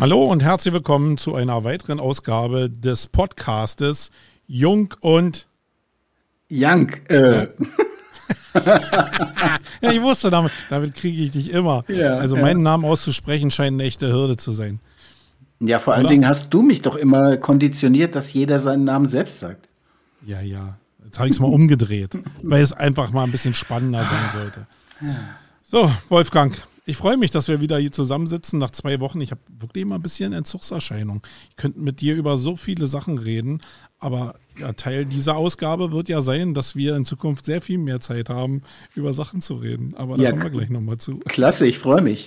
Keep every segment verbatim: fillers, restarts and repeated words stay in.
Hallo und herzlich willkommen zu einer weiteren Ausgabe des Podcastes Jung und Young. Äh. Ja, ich wusste, damit, damit kriege ich dich immer. Ja, also meinen ja. Namen auszusprechen scheint eine echte Hürde zu sein. Ja, vor allen Oder? Dingen hast du mich doch immer konditioniert, dass jeder seinen Namen selbst sagt. Ja, ja. Jetzt habe ich es mal umgedreht, weil es einfach mal ein bisschen spannender sein sollte. So, Wolfgang, ich freue mich, dass wir wieder hier zusammensitzen nach zwei Wochen. Ich habe wirklich immer ein bisschen Entzugserscheinung. Ich könnte mit dir über so viele Sachen reden, aber ja, Teil dieser Ausgabe wird ja sein, dass wir in Zukunft sehr viel mehr Zeit haben, über Sachen zu reden. Aber da ja, kommen wir gleich nochmal zu. Klasse, ich freue mich.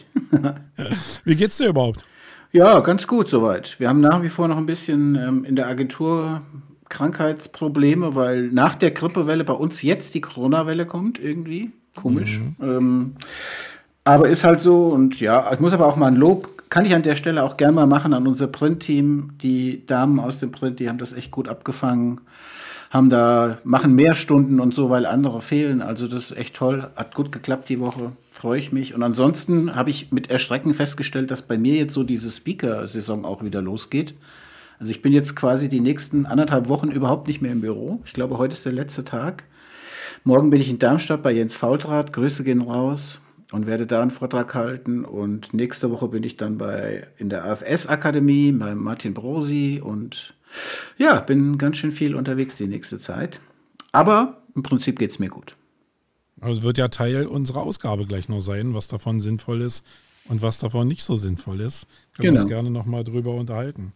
Wie geht's dir überhaupt? Ja, ganz gut soweit. Wir haben nach wie vor noch ein bisschen ähm, in der Agentur Krankheitsprobleme, weil nach der Grippewelle bei uns jetzt die Corona-Welle kommt irgendwie. Komisch. Mhm. Ähm, aber ist halt so und ja, ich muss aber auch mal ein Lob, kann ich an der Stelle auch gerne mal machen an unser Print-Team. Die Damen aus dem Print, die haben das echt gut abgefangen, haben da, machen mehr Stunden und so, weil andere fehlen. Also das ist echt toll, hat gut geklappt die Woche, freue ich mich. Und ansonsten habe ich mit Erschrecken festgestellt, dass bei mir jetzt so diese Speaker-Saison auch wieder losgeht. Also ich bin jetzt quasi die nächsten anderthalb Wochen überhaupt nicht mehr im Büro. Ich glaube, heute ist der letzte Tag. Morgen bin ich in Darmstadt bei Jens Faultrat. Grüße gehen raus und werde da einen Vortrag halten. Und nächste Woche bin ich dann bei in der A F S-Akademie bei Martin Brosi. Und ja, bin ganz schön viel unterwegs die nächste Zeit. Aber im Prinzip geht es mir gut. Also wird ja Teil unserer Ausgabe gleich noch sein, was davon sinnvoll ist und was davon nicht so sinnvoll ist. Können genau. wir uns gerne nochmal drüber unterhalten.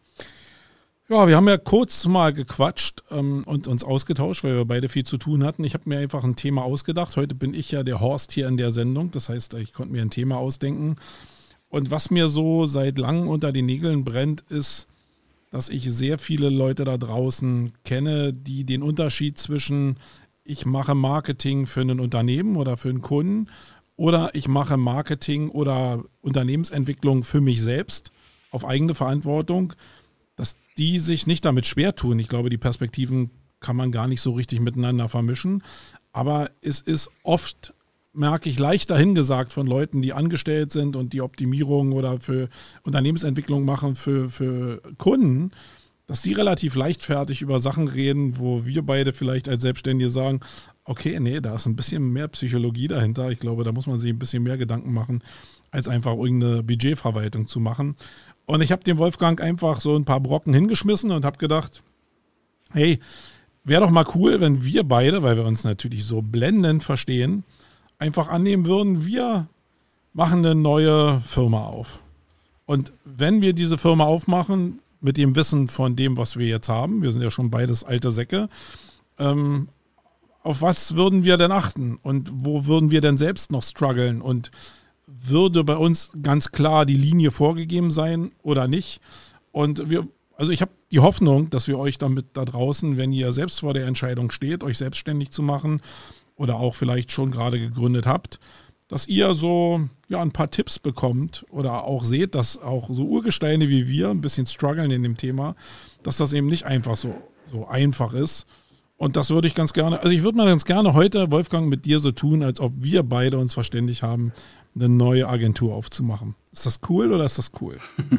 Ja, wir haben ja kurz mal gequatscht ähm, und uns ausgetauscht, weil wir beide viel zu tun hatten. Ich habe mir einfach ein Thema ausgedacht. Heute bin ich ja der Horst hier in der Sendung. Das heißt, ich konnte mir ein Thema ausdenken. Und was mir so seit langem unter den Nägeln brennt, ist, dass ich sehr viele Leute da draußen kenne, die den Unterschied zwischen ich mache Marketing für ein Unternehmen oder für einen Kunden oder ich mache Marketing oder Unternehmensentwicklung für mich selbst auf eigene Verantwortung, dass die sich nicht damit schwer tun. Ich glaube, die Perspektiven kann man gar nicht so richtig miteinander vermischen. Aber es ist oft, merke ich, leicht dahingesagt von Leuten, die angestellt sind und die Optimierung oder für Unternehmensentwicklung machen für, für Kunden, dass die relativ leichtfertig über Sachen reden, wo wir beide vielleicht als Selbstständige sagen, okay, nee, da ist ein bisschen mehr Psychologie dahinter. Ich glaube, da muss man sich ein bisschen mehr Gedanken machen, als einfach irgendeine Budgetverwaltung zu machen. Und ich habe dem Wolfgang einfach so ein paar Brocken hingeschmissen und habe gedacht, hey, wäre doch mal cool, wenn wir beide, weil wir uns natürlich so blendend verstehen, einfach annehmen würden, wir machen eine neue Firma auf. Und wenn wir diese Firma aufmachen, mit dem Wissen von dem, was wir jetzt haben, wir sind ja schon beides alte Säcke, ähm, auf was würden wir denn achten? Und wo würden wir denn selbst noch strugglen? Und würde bei uns ganz klar die Linie vorgegeben sein oder nicht? Und wir, also ich habe die Hoffnung, dass wir euch damit da draußen, wenn ihr selbst vor der Entscheidung steht, euch selbstständig zu machen oder auch vielleicht schon gerade gegründet habt, dass ihr so ja ein paar Tipps bekommt oder auch seht, dass auch so Urgesteine wie wir ein bisschen strugglen in dem Thema, dass das eben nicht einfach so, so einfach ist. Und das würde ich ganz gerne, also ich würde mal ganz gerne heute, Wolfgang, mit dir so tun, als ob wir beide uns verständigt haben, eine neue Agentur aufzumachen. Ist das cool oder ist das cool?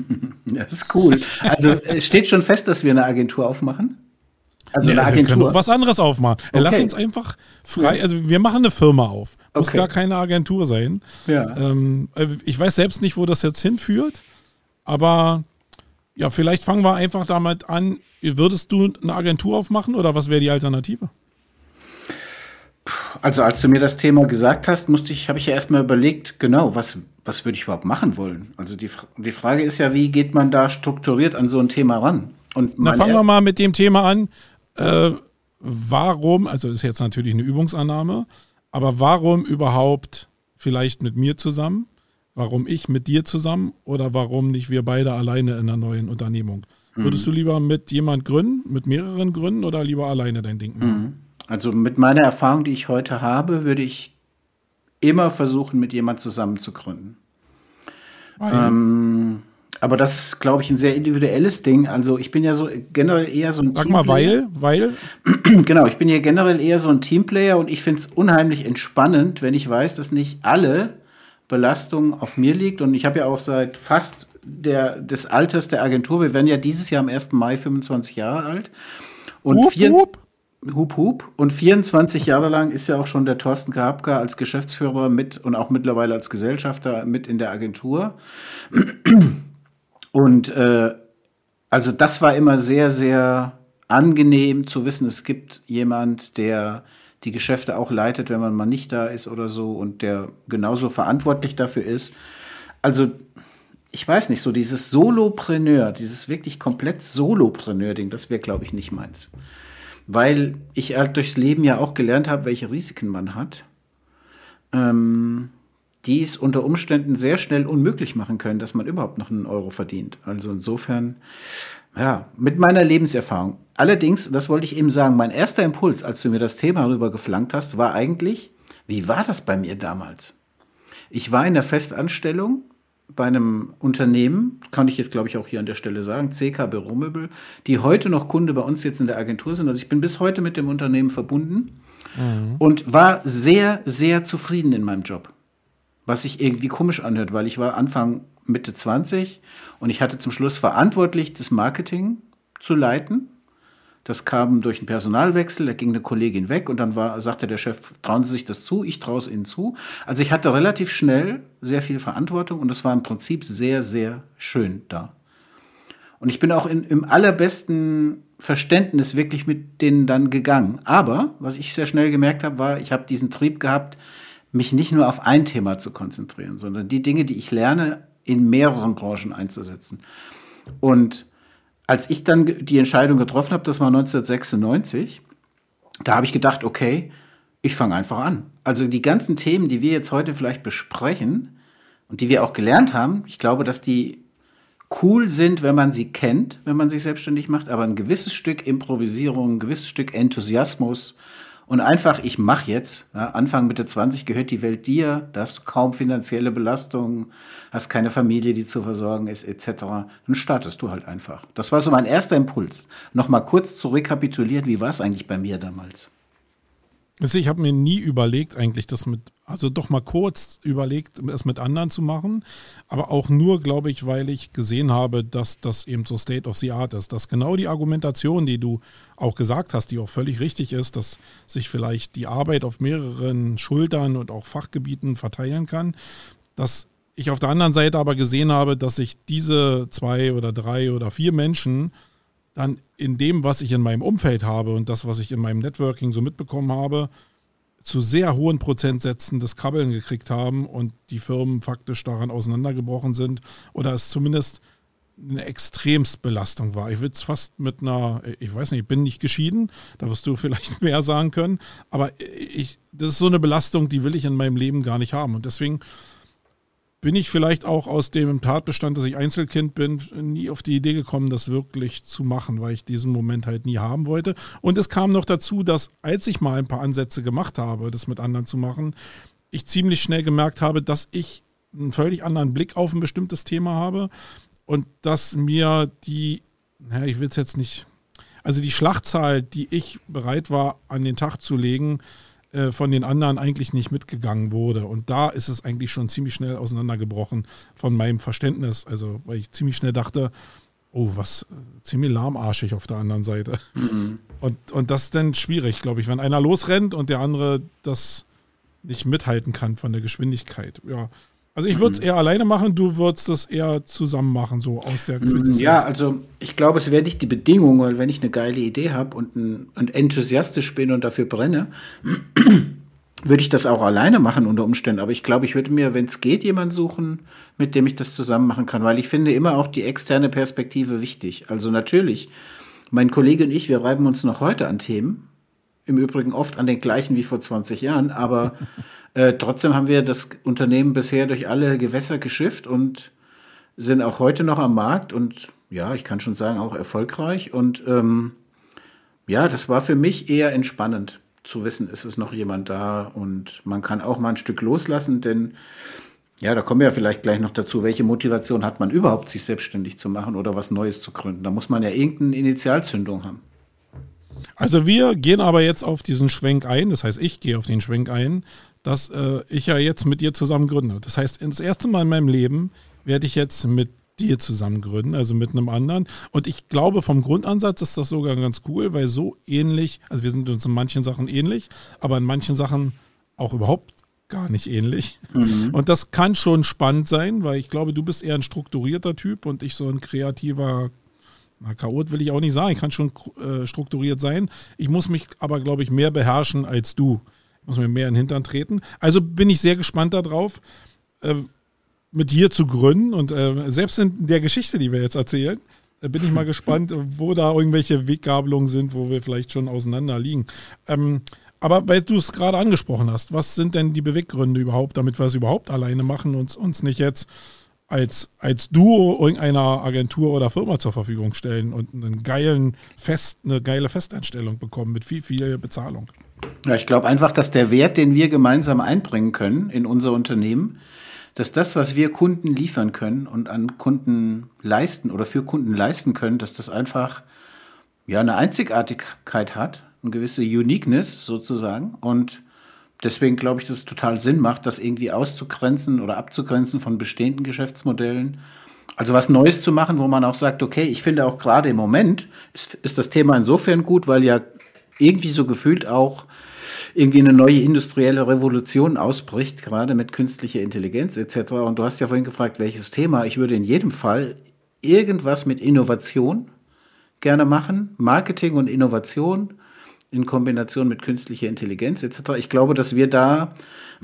Das ist cool. Also es steht schon fest, dass wir eine Agentur aufmachen? Also nee, eine also Agentur. Wir können was anderes aufmachen. Okay. Lass uns einfach frei, also wir machen eine Firma auf. Muss okay. gar keine Agentur sein. Ja. Ähm, ich weiß selbst nicht, wo das jetzt hinführt, aber ja, vielleicht fangen wir einfach damit an. Würdest du eine Agentur aufmachen oder was wäre die Alternative? Also als du mir das Thema gesagt hast, musste ich, habe ich ja erstmal überlegt, genau, was, was würde ich überhaupt machen wollen? Also die, die Frage ist ja, wie geht man da strukturiert an so ein Thema ran? Und Na, fangen wir mal mit dem Thema an. Äh, warum, also ist jetzt natürlich eine Übungsannahme, aber warum überhaupt vielleicht mit mir zusammen? Warum ich mit dir zusammen oder warum nicht wir beide alleine in einer neuen Unternehmung? Mhm. Würdest du lieber mit jemand gründen, mit mehreren gründen oder lieber alleine dein Ding machen? Mhm. Also mit meiner Erfahrung, die ich heute habe, würde ich immer versuchen, mit jemand zusammen zu gründen. Ähm, aber das ist, glaube ich, ein sehr individuelles Ding. Also ich bin ja so generell eher so ein Sag mal, weil, weil? Genau, ich bin ja generell eher so ein Teamplayer und ich finde es unheimlich entspannend, wenn ich weiß, dass nicht alle Belastung auf mir liegt. Und ich habe ja auch seit fast der, des Alters der Agentur. Wir werden ja dieses Jahr am ersten Mai fünfundzwanzig Jahre alt. Und hup, vier, hup. Hup, hup. Und vierundzwanzig Jahre lang ist ja auch schon der Thorsten Grabka als Geschäftsführer mit und auch mittlerweile als Gesellschafter mit in der Agentur. Und äh, also das war immer sehr, sehr angenehm zu wissen, es gibt jemand, der die Geschäfte auch leitet, wenn man mal nicht da ist oder so und der genauso verantwortlich dafür ist. Also ich weiß nicht, so dieses Solopreneur, dieses wirklich komplett Solopreneur-Ding, das wäre, glaube ich, nicht meins. Weil ich halt durchs Leben ja auch gelernt habe, welche Risiken man hat, ähm, die es unter Umständen sehr schnell unmöglich machen können, dass man überhaupt noch einen Euro verdient. Also insofern, ja, mit meiner Lebenserfahrung. Allerdings, das wollte ich eben sagen, mein erster Impuls, als du mir das Thema rüber geflankt hast, war eigentlich, wie war das bei mir damals? Ich war in der Festanstellung bei einem Unternehmen, kann ich jetzt, glaube ich, auch hier an der Stelle sagen, C K Büromöbel, die heute noch Kunde bei uns jetzt in der Agentur sind. Also ich bin bis heute mit dem Unternehmen verbunden mhm. und war sehr, sehr zufrieden in meinem Job. Was sich irgendwie komisch anhört, weil ich war Anfang Mitte zwanzig und ich hatte zum Schluss verantwortlich, das Marketing zu leiten. Das kam durch einen Personalwechsel, da ging eine Kollegin weg und dann war, sagte der Chef, trauen Sie sich das zu? Ich traue es Ihnen zu. Also ich hatte relativ schnell sehr viel Verantwortung und es war im Prinzip sehr, sehr schön da. Und ich bin auch in, im allerbesten Verständnis wirklich mit denen dann gegangen. Aber was ich sehr schnell gemerkt habe, war, ich habe diesen Trieb gehabt, mich nicht nur auf ein Thema zu konzentrieren, sondern die Dinge, die ich lerne, in mehreren Branchen einzusetzen. Und als ich dann die Entscheidung getroffen habe, das war neunzehnhundertsechsundneunzig, da habe ich gedacht, okay, ich fange einfach an. Also die ganzen Themen, die wir jetzt heute vielleicht besprechen und die wir auch gelernt haben, ich glaube, dass die cool sind, wenn man sie kennt, wenn man sich selbstständig macht, aber ein gewisses Stück Improvisierung, ein gewisses Stück Enthusiasmus und einfach, ich mache jetzt, ja, Anfang Mitte zwanzig gehört die Welt dir, da hast du kaum finanzielle Belastung, hast keine Familie, die zu versorgen ist, et cetera. Dann startest du halt einfach. Das war so mein erster Impuls. Nochmal kurz zu rekapitulieren, wie war es eigentlich bei mir damals? Also ich habe mir nie überlegt, eigentlich das mit, also doch mal kurz überlegt, es mit anderen zu machen, aber auch nur, glaube ich, weil ich gesehen habe, dass das eben so State of the Art ist, dass genau die Argumentation, die du auch gesagt hast, die auch völlig richtig ist, dass sich vielleicht die Arbeit auf mehreren Schultern und auch Fachgebieten verteilen kann, dass ich auf der anderen Seite aber gesehen habe, dass sich diese zwei oder drei oder vier Menschen dann in dem, was ich in meinem Umfeld habe und das, was ich in meinem Networking so mitbekommen habe, zu sehr hohen Prozentsätzen das Krabbeln gekriegt haben und die Firmen faktisch daran auseinandergebrochen sind oder es zumindest eine Extremstbelastung war. Ich würde es fast mit einer, ich weiß nicht, ich bin nicht geschieden, da wirst du vielleicht mehr sagen können, aber ich, das ist so eine Belastung, die will ich in meinem Leben gar nicht haben und deswegen bin ich vielleicht auch aus dem Tatbestand, dass ich Einzelkind bin, nie auf die Idee gekommen, das wirklich zu machen, weil ich diesen Moment halt nie haben wollte. Und es kam noch dazu, dass als ich mal ein paar Ansätze gemacht habe, das mit anderen zu machen, ich ziemlich schnell gemerkt habe, dass ich einen völlig anderen Blick auf ein bestimmtes Thema habe und dass mir die, naja, ich will es jetzt nicht, also die Schlachtzahl, die ich bereit war, an den Tag zu legen, von den anderen eigentlich nicht mitgegangen wurde. Und da ist es eigentlich schon ziemlich schnell auseinandergebrochen von meinem Verständnis. Also, weil ich ziemlich schnell dachte, oh, was ziemlich lahmarschig auf der anderen Seite. Mhm. Und, und das ist dann schwierig, glaube ich, wenn einer losrennt und der andere das nicht mithalten kann von der Geschwindigkeit. Ja. Also ich würde es eher alleine machen, du würdest das eher zusammen machen, so aus der Quintessenz. Ja, also ich glaube, es wäre nicht die Bedingung, weil wenn ich eine geile Idee habe und, ein, und enthusiastisch bin und dafür brenne, würde ich das auch alleine machen unter Umständen. Aber ich glaube, ich würde mir, wenn es geht, jemanden suchen, mit dem ich das zusammen machen kann, weil ich finde immer auch die externe Perspektive wichtig. Also natürlich, mein Kollege und ich, wir reiben uns noch heute an Themen, im Übrigen oft an den gleichen wie vor zwanzig Jahren, aber Äh, trotzdem haben wir das Unternehmen bisher durch alle Gewässer geschifft und sind auch heute noch am Markt und ja, ich kann schon sagen, auch erfolgreich. Und ähm, ja, das war für mich eher entspannend zu wissen, ist es noch jemand da und man kann auch mal ein Stück loslassen, denn ja, da kommen wir ja vielleicht gleich noch dazu, welche Motivation hat man überhaupt, sich selbstständig zu machen oder was Neues zu gründen. Da muss man ja irgendeine Initialzündung haben. Also wir gehen aber jetzt auf diesen Schwenk ein, das heißt, ich gehe auf den Schwenk ein, dass äh, ich ja jetzt mit dir zusammen gründe. Das heißt, das erste Mal in meinem Leben werde ich jetzt mit dir zusammen gründen, also mit einem anderen. Und ich glaube, vom Grundansatz ist das sogar ganz cool, weil so ähnlich, also wir sind uns in manchen Sachen ähnlich, aber in manchen Sachen auch überhaupt gar nicht ähnlich. Mhm. Und das kann schon spannend sein, weil ich glaube, du bist eher ein strukturierter Typ und ich so ein kreativer, na, Chaot will ich auch nicht sagen, ich kann schon äh, strukturiert sein. Ich muss mich aber, glaube ich, mehr beherrschen als du. Ich muss mir mehr in den Hintern treten. Also bin ich sehr gespannt darauf, äh, mit dir zu gründen und äh, selbst in der Geschichte, die wir jetzt erzählen, äh, bin ich mal gespannt, wo da irgendwelche Weggabelungen sind, wo wir vielleicht schon auseinander liegen. Ähm, aber weil du es gerade angesprochen hast, was sind denn die Beweggründe überhaupt, damit wir es überhaupt alleine machen und uns nicht jetzt als, als Duo irgendeiner Agentur oder Firma zur Verfügung stellen und einen geilen Fest, eine geile Festanstellung bekommen mit viel, viel Bezahlung? Ja, ich glaube einfach, dass der Wert, den wir gemeinsam einbringen können in unser Unternehmen, dass das, was wir Kunden liefern können und an Kunden leisten oder für Kunden leisten können, dass das einfach ja eine Einzigartigkeit hat, eine gewisse Uniqueness sozusagen. Und deswegen glaube ich, dass es total Sinn macht, das irgendwie auszugrenzen oder abzugrenzen von bestehenden Geschäftsmodellen. Also was Neues zu machen, wo man auch sagt, okay, ich finde auch gerade im Moment ist, ist das Thema insofern gut, weil ja irgendwie so gefühlt auch irgendwie eine neue industrielle Revolution ausbricht, gerade mit künstlicher Intelligenz et cetera. Und du hast ja vorhin gefragt, welches Thema. Ich würde in jedem Fall irgendwas mit Innovation gerne machen, Marketing und Innovation in Kombination mit künstlicher Intelligenz et cetera. Ich glaube, dass wir da,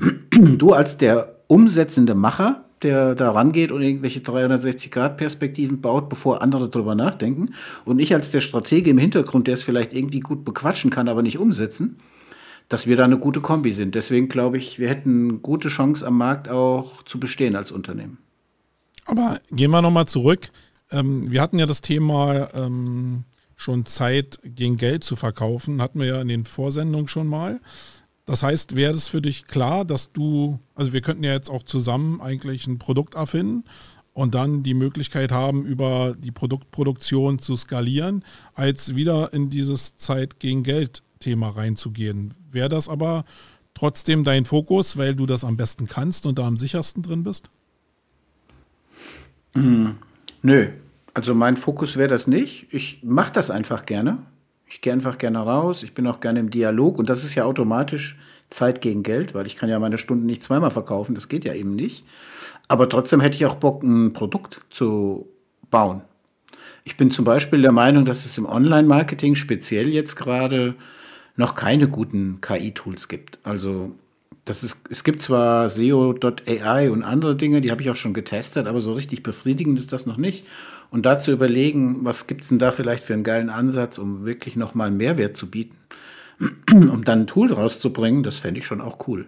du als der umsetzende Macher, der da rangeht und irgendwelche dreihundertsechzig Grad Perspektiven baut, bevor andere drüber nachdenken, und ich als der Stratege im Hintergrund, der es vielleicht irgendwie gut bequatschen kann, aber nicht umsetzen, dass wir da eine gute Kombi sind. Deswegen glaube ich, wir hätten eine gute Chance am Markt auch zu bestehen als Unternehmen. Aber gehen wir nochmal zurück. Ähm, wir hatten ja das Thema ähm, schon Zeit gegen Geld zu verkaufen, hatten wir ja in den Vorsendungen schon mal. Das heißt, wäre es für dich klar, dass du, also wir könnten ja jetzt auch zusammen eigentlich ein Produkt erfinden und dann die Möglichkeit haben, über die Produktproduktion zu skalieren, als wieder in dieses Zeit gegen Geld Thema reinzugehen. Wäre das aber trotzdem dein Fokus, weil du das am besten kannst und da am sichersten drin bist? Mm, nö, also mein Fokus wäre das nicht. Ich mache das einfach gerne. Ich gehe einfach gerne raus. Ich bin auch gerne im Dialog und das ist ja automatisch Zeit gegen Geld, weil ich kann ja meine Stunden nicht zweimal verkaufen. Das geht ja eben nicht. Aber trotzdem hätte ich auch Bock, ein Produkt zu bauen. Ich bin zum Beispiel der Meinung, dass es im Online-Marketing speziell jetzt gerade noch keine guten K I-Tools gibt. Also das ist, es gibt zwar S E O Punkt A I und andere Dinge, die habe ich auch schon getestet, aber so richtig befriedigend ist das noch nicht. Und da zu überlegen, was gibt es denn da vielleicht für einen geilen Ansatz, um wirklich nochmal einen Mehrwert zu bieten, um dann ein Tool rauszubringen, das fände ich schon auch cool.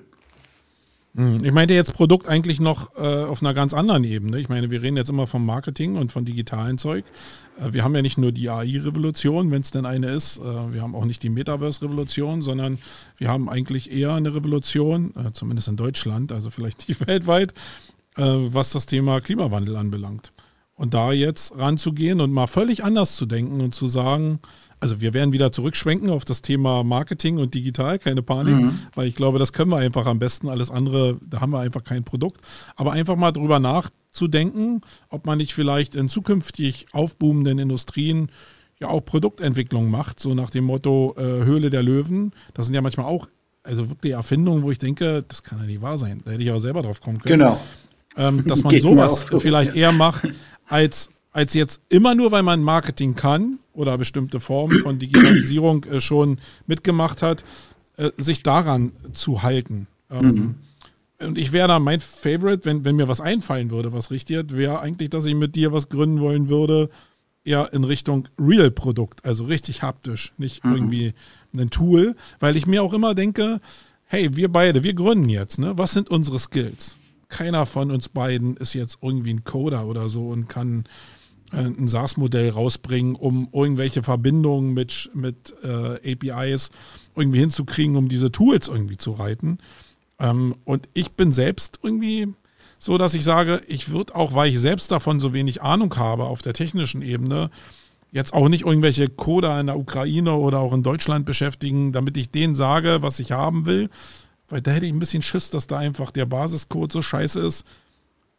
Ich meinte jetzt Produkt eigentlich noch äh, auf einer ganz anderen Ebene. Ich meine, wir reden jetzt immer vom Marketing und von digitalen Zeug. Äh, wir haben ja nicht nur die A I-Revolution, wenn es denn eine ist. Äh, wir haben auch nicht die Metaverse-Revolution, sondern wir haben eigentlich eher eine Revolution, äh, zumindest in Deutschland, also vielleicht nicht weltweit, äh, was das Thema Klimawandel anbelangt. Und da jetzt ranzugehen und mal völlig anders zu denken und zu sagen, also wir werden wieder zurückschwenken auf das Thema Marketing und digital, keine Panik, mhm. weil ich glaube, das können wir einfach am besten. Alles andere, da haben wir einfach kein Produkt. Aber einfach mal drüber nachzudenken, ob man nicht vielleicht in zukünftig aufboomenden Industrien ja auch Produktentwicklung macht, so nach dem Motto äh, Höhle der Löwen. Das sind ja manchmal auch also wirklich Erfindungen, wo ich denke, das kann ja nicht wahr sein. Da hätte ich aber selber drauf kommen können. Genau. Ähm, dass man sowas so, vielleicht ja. eher macht, als als jetzt immer nur, weil man Marketing kann oder bestimmte Formen von Digitalisierung äh, schon mitgemacht hat, äh, sich daran zu halten. Ähm, mhm. Und ich wäre da mein Favorite, wenn, wenn mir was einfallen würde, was richtig wäre eigentlich, dass ich mit dir was gründen wollen würde, eher in Richtung Real-Produkt, also richtig haptisch, nicht mhm. irgendwie ein Tool, weil ich mir auch immer denke, hey, wir beide, wir gründen jetzt, ne? Was sind unsere Skills? Keiner von uns beiden ist jetzt irgendwie ein Coder oder so und kann ein SaaS-Modell rausbringen, um irgendwelche Verbindungen mit, mit äh, A P Is irgendwie hinzukriegen, um diese Tools irgendwie zu reiten. Ähm, und ich bin selbst irgendwie so, dass ich sage, ich würde auch, weil ich selbst davon so wenig Ahnung habe auf der technischen Ebene, jetzt auch nicht irgendwelche Coder in der Ukraine oder auch in Deutschland beschäftigen, damit ich denen sage, was ich haben will, weil da hätte ich ein bisschen Schiss, dass da einfach der Basiscode so scheiße ist,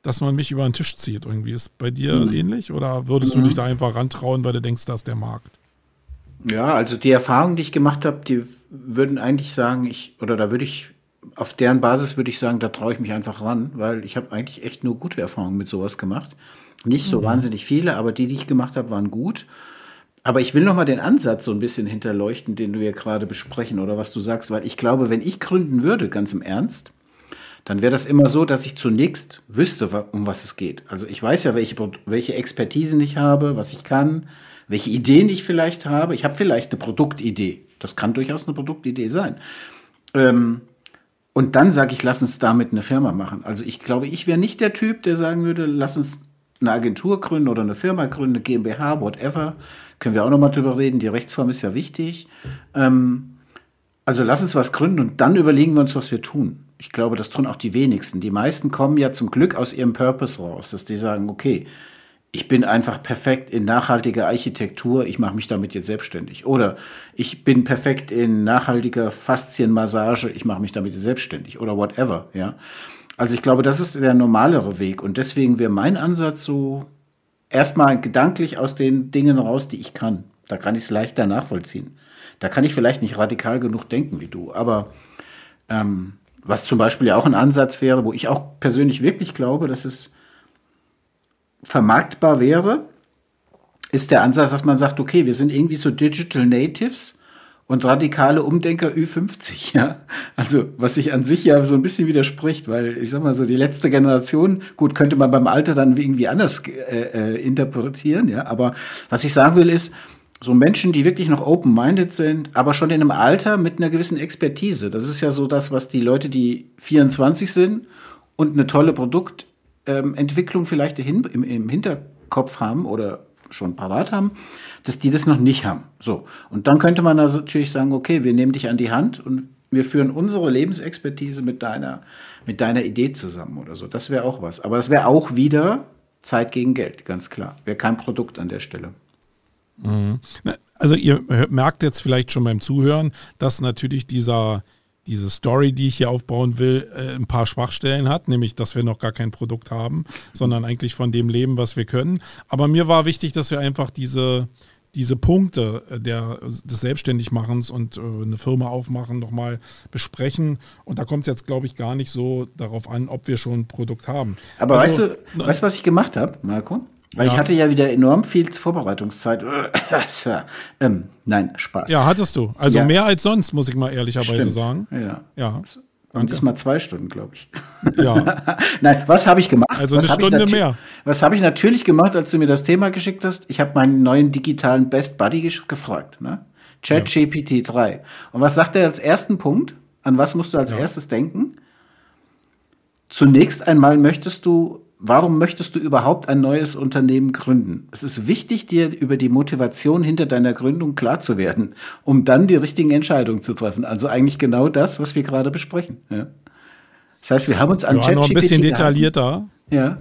dass man mich über den Tisch zieht irgendwie. Ist bei dir mhm. ähnlich oder würdest mhm. du dich da einfach rantrauen, weil du denkst, das ist der Markt? Ja, also die Erfahrungen, die ich gemacht habe, die würden eigentlich sagen, ich, oder da würde ich, auf deren Basis würde ich sagen, da traue ich mich einfach ran, weil ich habe eigentlich echt nur gute Erfahrungen mit sowas gemacht. Nicht so mhm. wahnsinnig viele, aber die, die ich gemacht habe, waren gut. Aber ich will noch mal den Ansatz so ein bisschen hinterleuchten, den wir gerade besprechen oder was du sagst, weil ich glaube, wenn ich gründen würde, ganz im Ernst, dann wäre das immer so, dass ich zunächst wüsste, um was es geht. Also ich weiß ja, welche, welche Expertisen ich habe, was ich kann, welche Ideen ich vielleicht habe. Ich habe vielleicht eine Produktidee. Das kann durchaus eine Produktidee sein. Ähm, und dann sage ich, lass uns damit eine Firma machen. Also ich glaube, ich wäre nicht der Typ, der sagen würde, lass uns eine Agentur gründen oder eine Firma gründen, eine GmbH, whatever. Können wir auch noch mal drüber reden. Die Rechtsform ist ja wichtig. Ähm, also lass uns was gründen und dann überlegen wir uns, was wir tun. Ich glaube, das tun auch die wenigsten. Die meisten kommen ja zum Glück aus ihrem Purpose raus, dass die sagen, okay, ich bin einfach perfekt in nachhaltiger Architektur, ich mache mich damit jetzt selbstständig. Oder ich bin perfekt in nachhaltiger Faszienmassage, ich mache mich damit jetzt selbstständig. Oder whatever, ja. Also ich glaube, das ist der normalere Weg. Und deswegen wäre mein Ansatz so, erstmal gedanklich aus den Dingen raus, die ich kann. Da kann ich es leichter nachvollziehen. Da kann ich vielleicht nicht radikal genug denken wie du. Aber ähm, was zum Beispiel ja auch ein Ansatz wäre, wo ich auch persönlich wirklich glaube, dass es vermarktbar wäre, ist der Ansatz, dass man sagt, okay, wir sind irgendwie so Digital Natives und radikale Umdenker Ü fünfzig, ja. Also, was sich an sich ja so ein bisschen widerspricht, weil, ich sag mal so, die letzte Generation, gut, könnte man beim Alter dann irgendwie anders äh, äh, interpretieren, ja. Aber was ich sagen will, ist, so Menschen, die wirklich noch open-minded sind, aber schon in einem Alter mit einer gewissen Expertise. Das ist ja so das, was die Leute, die vierundzwanzig sind und eine tolle Produkt Ähm, Entwicklung vielleicht im, im Hinterkopf haben oder schon parat haben, dass die das noch nicht haben. So. Und dann könnte man also natürlich sagen, okay, wir nehmen dich an die Hand und wir führen unsere Lebensexpertise mit deiner, mit deiner Idee zusammen oder so. Das wäre auch was. Aber das wäre auch wieder Zeit gegen Geld, ganz klar. Wäre kein Produkt an der Stelle. Mhm. Also ihr merkt jetzt vielleicht schon beim Zuhören, dass natürlich dieser diese Story, die ich hier aufbauen will, ein paar Schwachstellen hat, nämlich, dass wir noch gar kein Produkt haben, sondern eigentlich von dem leben, was wir können. Aber mir war wichtig, dass wir einfach diese, diese Punkte der, des Selbstständigmachens und eine Firma aufmachen nochmal besprechen. Und da kommt es jetzt, glaube ich, gar nicht so darauf an, ob wir schon ein Produkt haben. Aber also, weißt du, weißt du, was ich gemacht habe, Marco? Weil ja. ich hatte ja wieder enorm viel Vorbereitungszeit. ähm, nein, Spaß. Ja, hattest du. Also ja. mehr als sonst, muss ich mal ehrlicherweise Stimmt. sagen. Ja. ja. Und diesmal zwei Stunden, glaube ich. Ja. Nein, was habe ich gemacht? Also was eine Stunde mehr. Was habe ich natürlich gemacht, als du mir das Thema geschickt hast? Ich habe meinen neuen digitalen Best Buddy gefragt, ne? ChatGPT drei. Und was sagt er als ersten Punkt? An was musst du als ja. erstes denken? Zunächst einmal möchtest du Warum möchtest du überhaupt ein neues Unternehmen gründen? Es ist wichtig, dir über die Motivation hinter deiner Gründung klar zu werden, um dann die richtigen Entscheidungen zu treffen. Also eigentlich genau das, was wir gerade besprechen. Ja. Das heißt, wir haben uns an ChatGPT noch ein bisschen detaillierter. Ja.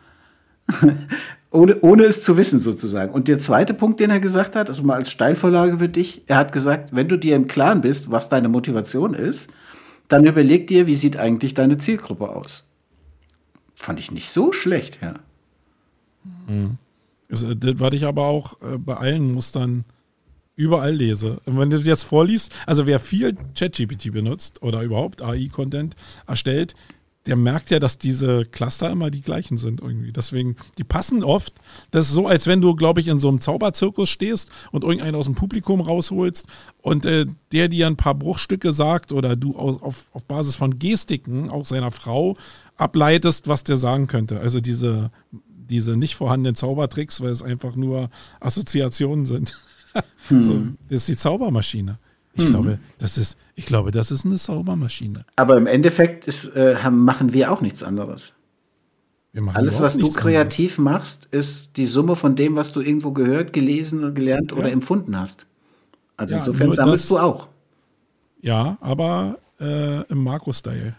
ohne, ohne es zu wissen sozusagen. Und der zweite Punkt, den er gesagt hat, also mal als Steilvorlage für dich, er hat gesagt, wenn du dir im Klaren bist, was deine Motivation ist, dann überleg dir, wie sieht eigentlich deine Zielgruppe aus? Fand ich nicht so schlecht, ja. Mhm. Das, das, was ich aber auch äh, bei allen Mustern überall lese. Und wenn du das jetzt vorliest, also wer viel ChatGPT benutzt oder überhaupt A I-Content erstellt, der merkt ja, dass diese Cluster immer die gleichen sind irgendwie. Deswegen, die passen oft. Das ist so, als wenn du, glaube ich, in so einem Zauberzirkus stehst und irgendeinen aus dem Publikum rausholst und äh, der dir ein paar Bruchstücke sagt oder du auf, auf, auf Basis von Gestiken, auch seiner Frau, ableitest, was der sagen könnte. Also diese, diese nicht vorhandenen Zaubertricks, weil es einfach nur Assoziationen sind. Hm. So, das ist die Zaubermaschine. Ich, hm. glaube, das ist, ich glaube, das ist eine Zaubermaschine. Aber im Endeffekt ist, äh, machen wir auch nichts anderes. Wir machen Alles, was du kreativ anderes. machst, ist die Summe von dem, was du irgendwo gehört, gelesen oder gelernt ja. oder empfunden hast. Also ja, insofern sammelst das, du auch. Ja, aber äh, im Marco-Style.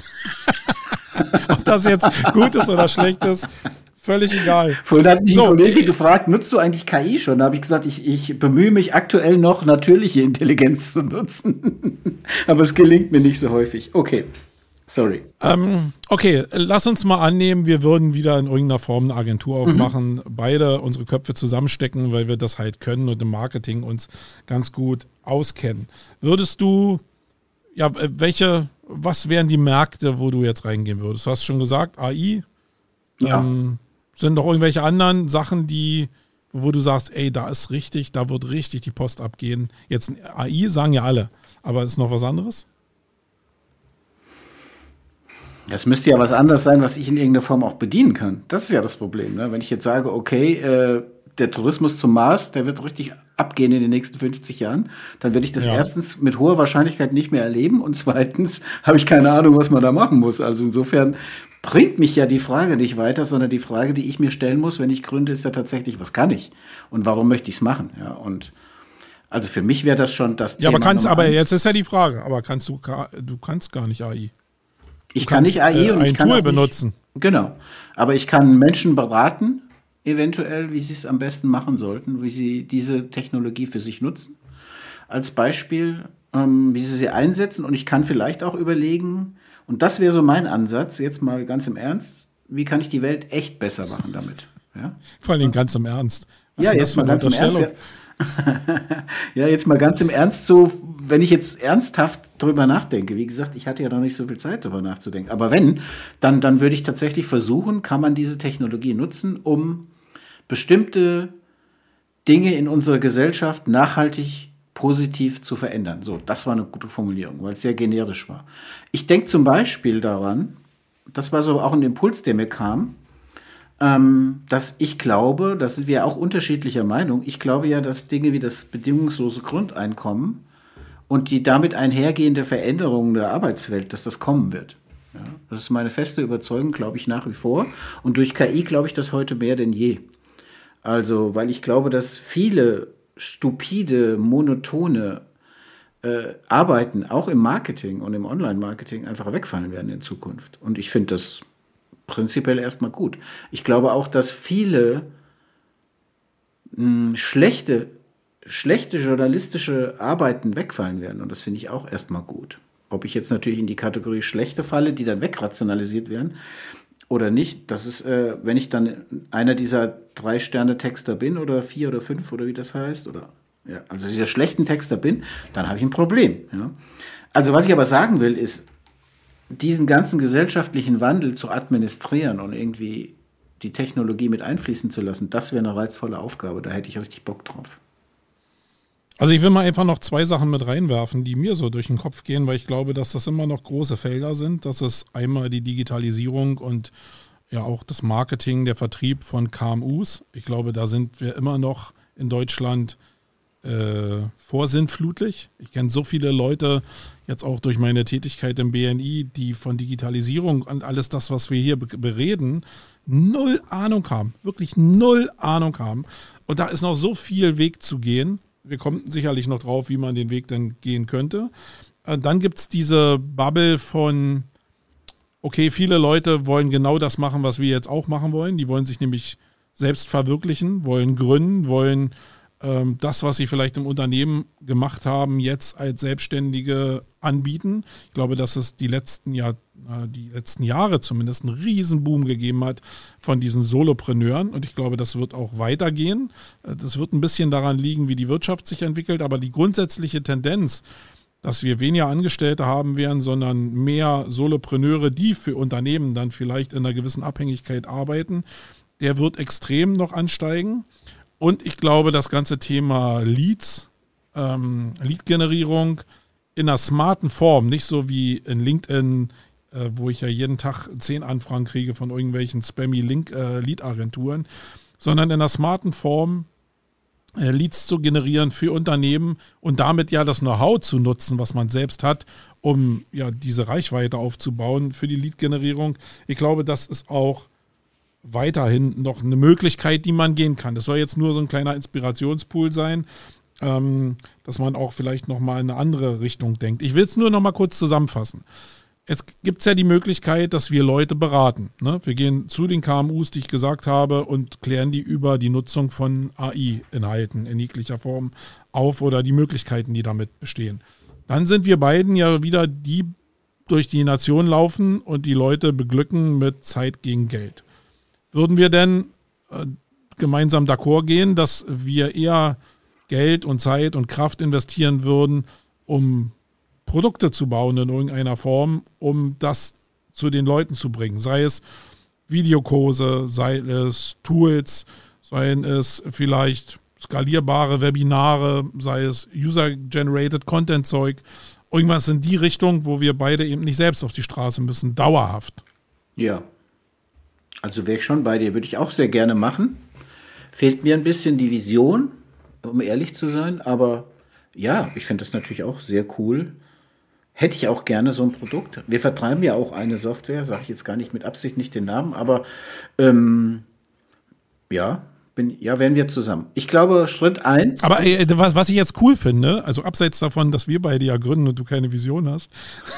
Ob das jetzt gut ist oder schlecht ist, völlig egal. Vorhin hat mich so, ein Kollege äh, gefragt, nutzt du eigentlich K I schon? Da habe ich gesagt, ich, ich bemühe mich aktuell noch, natürliche Intelligenz zu nutzen. Aber es gelingt mir nicht so häufig. Okay, Sorry. Ähm, okay, lass uns mal annehmen, wir würden wieder in irgendeiner Form eine Agentur aufmachen, mhm. beide unsere Köpfe zusammenstecken, weil wir das halt können und im Marketing uns ganz gut auskennen. Würdest du, ja, welche, was wären die Märkte, wo du jetzt reingehen würdest? Du hast schon gesagt, A I. Ja. Ähm, sind noch irgendwelche anderen Sachen, die, wo du sagst, ey, da ist richtig, da wird richtig die Post abgehen. Jetzt A I sagen ja alle, aber ist noch was anderes? Das müsste ja was anderes sein, was ich in irgendeiner Form auch bedienen kann. Das ist ja das Problem. Ne? Wenn ich jetzt sage, okay, äh, der Tourismus zum Mars, der wird richtig abgehen in den nächsten fünfzig Jahren, dann werde ich das ja. erstens mit hoher Wahrscheinlichkeit nicht mehr erleben und zweitens habe ich keine Ahnung, was man da machen muss. Also insofern bringt mich ja die Frage nicht weiter, sondern die Frage, die ich mir stellen muss, wenn ich gründe, ist ja tatsächlich, was kann ich und warum möchte ich es machen? Ja, und also für mich wäre das schon das ja, Thema. Ja, aber kannst, aber eins. Jetzt ist ja die Frage, aber kannst du, du kannst gar nicht A I. Ich kann nicht A I und ich kann ein Tool benutzen. Nicht, genau. Aber ich kann Menschen beraten, eventuell, wie sie es am besten machen sollten, wie sie diese Technologie für sich nutzen. Als Beispiel, ähm, wie sie sie einsetzen. Und ich kann vielleicht auch überlegen, und das wäre so mein Ansatz, jetzt mal ganz im Ernst, wie kann ich die Welt echt besser machen damit? Ja? Vor allem ganz im Ernst. Was ja, jetzt mal ganz im Ernst. Ja. Ja, jetzt mal ganz im Ernst so, wenn ich jetzt ernsthaft drüber nachdenke, wie gesagt, ich hatte ja noch nicht so viel Zeit drüber nachzudenken, aber wenn, dann, dann würde ich tatsächlich versuchen, kann man diese Technologie nutzen, um bestimmte Dinge in unserer Gesellschaft nachhaltig positiv zu verändern. So, das war eine gute Formulierung, weil es sehr generisch war. Ich denke zum Beispiel daran, das war so auch ein Impuls, der mir kam, Ähm, dass ich glaube, da sind wir auch unterschiedlicher Meinung, ich glaube ja, dass Dinge wie das bedingungslose Grundeinkommen und die damit einhergehende Veränderung der Arbeitswelt, dass das kommen wird. Ja, das ist meine feste Überzeugung, glaube ich, nach wie vor. Und durch K I glaube ich das heute mehr denn je. Also, weil ich glaube, dass viele stupide, monotone äh, Arbeiten, auch im Marketing und im Online-Marketing, einfach wegfallen werden in Zukunft. Und ich finde das prinzipiell erstmal gut. Ich glaube auch, dass viele mh, schlechte, schlechte journalistische Arbeiten wegfallen werden. Und das finde ich auch erstmal gut. Ob ich jetzt natürlich in die Kategorie schlechte falle, die dann wegrationalisiert werden oder nicht, das ist, äh, wenn ich dann einer dieser drei Sterne-Texter bin oder vier oder fünf oder wie das heißt, oder ja, also dieser schlechten Texter bin, dann habe ich ein Problem. Ja. Also was ich aber sagen will, ist, diesen ganzen gesellschaftlichen Wandel zu administrieren und irgendwie die Technologie mit einfließen zu lassen, das wäre eine reizvolle Aufgabe. Da hätte ich richtig Bock drauf. Also ich will mal einfach noch zwei Sachen mit reinwerfen, die mir so durch den Kopf gehen, weil ich glaube, dass das immer noch große Felder sind. Das ist einmal die Digitalisierung und ja auch das Marketing, der Vertrieb von K M Us. Ich glaube, da sind wir immer noch in Deutschland äh, vorsinnflutlich. Ich kenne so viele Leute, jetzt auch durch meine Tätigkeit im B N I, die von Digitalisierung und alles das, was wir hier bereden, null Ahnung haben. Wirklich null Ahnung haben. Und da ist noch so viel Weg zu gehen. Wir kommen sicherlich noch drauf, wie man den Weg dann gehen könnte. Dann gibt es diese Bubble von, okay, viele Leute wollen genau das machen, was wir jetzt auch machen wollen. Die wollen sich nämlich selbst verwirklichen, wollen gründen, wollen ähm, das, was sie vielleicht im Unternehmen gemacht haben, jetzt als Selbstständige anbieten. Ich glaube, dass es die letzten, Jahr, äh, die letzten Jahre zumindest einen Riesenboom gegeben hat von diesen Solopreneuren. Und ich glaube, das wird auch weitergehen. Das wird ein bisschen daran liegen, wie die Wirtschaft sich entwickelt. Aber die grundsätzliche Tendenz, dass wir weniger Angestellte haben werden, sondern mehr Solopreneure, die für Unternehmen dann vielleicht in einer gewissen Abhängigkeit arbeiten, der wird extrem noch ansteigen. Und ich glaube, das ganze Thema Leads, ähm, Lead-Generierung in einer smarten Form, nicht so wie in LinkedIn, äh, wo ich ja jeden Tag zehn Anfragen kriege von irgendwelchen spammy-Lead-Agenturen, äh, sondern in einer smarten Form äh, Leads zu generieren für Unternehmen und damit ja das Know-how zu nutzen, was man selbst hat, um ja diese Reichweite aufzubauen für die Lead-Generierung. Ich glaube, das ist auch weiterhin noch eine Möglichkeit, die man gehen kann. Das soll jetzt nur so ein kleiner Inspirationspool sein, ähm, dass man auch vielleicht nochmal in eine andere Richtung denkt. Ich will es nur nochmal kurz zusammenfassen. Es gibt ja die Möglichkeit, dass wir Leute beraten. Ne? Wir gehen zu den K M Us, die ich gesagt habe, und klären die über die Nutzung von A I-Inhalten in jeglicher Form auf oder die Möglichkeiten, die damit bestehen. Dann sind wir beiden ja wieder die durch die Nation laufen und die Leute beglücken mit Zeit gegen Geld. Würden wir denn äh, gemeinsam d'accord gehen, dass wir eher Geld und Zeit und Kraft investieren würden, um Produkte zu bauen in irgendeiner Form, um das zu den Leuten zu bringen? Sei es Videokurse, sei es Tools, seien es vielleicht skalierbare Webinare, sei es User-Generated Content-Zeug, irgendwas in die Richtung, wo wir beide eben nicht selbst auf die Straße müssen, dauerhaft. Ja, also wäre ich schon bei dir, würde ich auch sehr gerne machen. Fehlt mir ein bisschen die Vision, um ehrlich zu sein, aber ja, ich finde das natürlich auch sehr cool. Hätte ich auch gerne so ein Produkt. Wir vertreiben ja auch eine Software, sage ich jetzt gar nicht mit Absicht, nicht den Namen, aber ähm, ja, Bin, ja, wären wir zusammen. Ich glaube, Schritt eins. Aber ey, was, was ich jetzt cool finde, also abseits davon, dass wir beide ja gründen und du keine Vision hast,